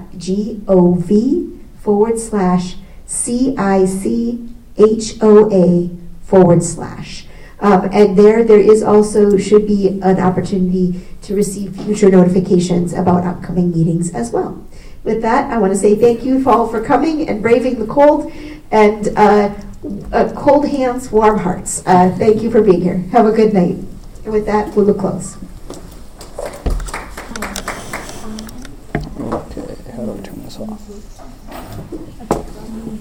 gov forward slash C I C H O A forward slash. Um, and there, there is also, should be an opportunity to receive future notifications about upcoming meetings as well. With that, I want to say thank you all for coming and braving the cold, and uh, Uh, cold hands, warm hearts. Uh, thank you for being here. Have a good night. And with that, we will close. Okay, how do I turn this off?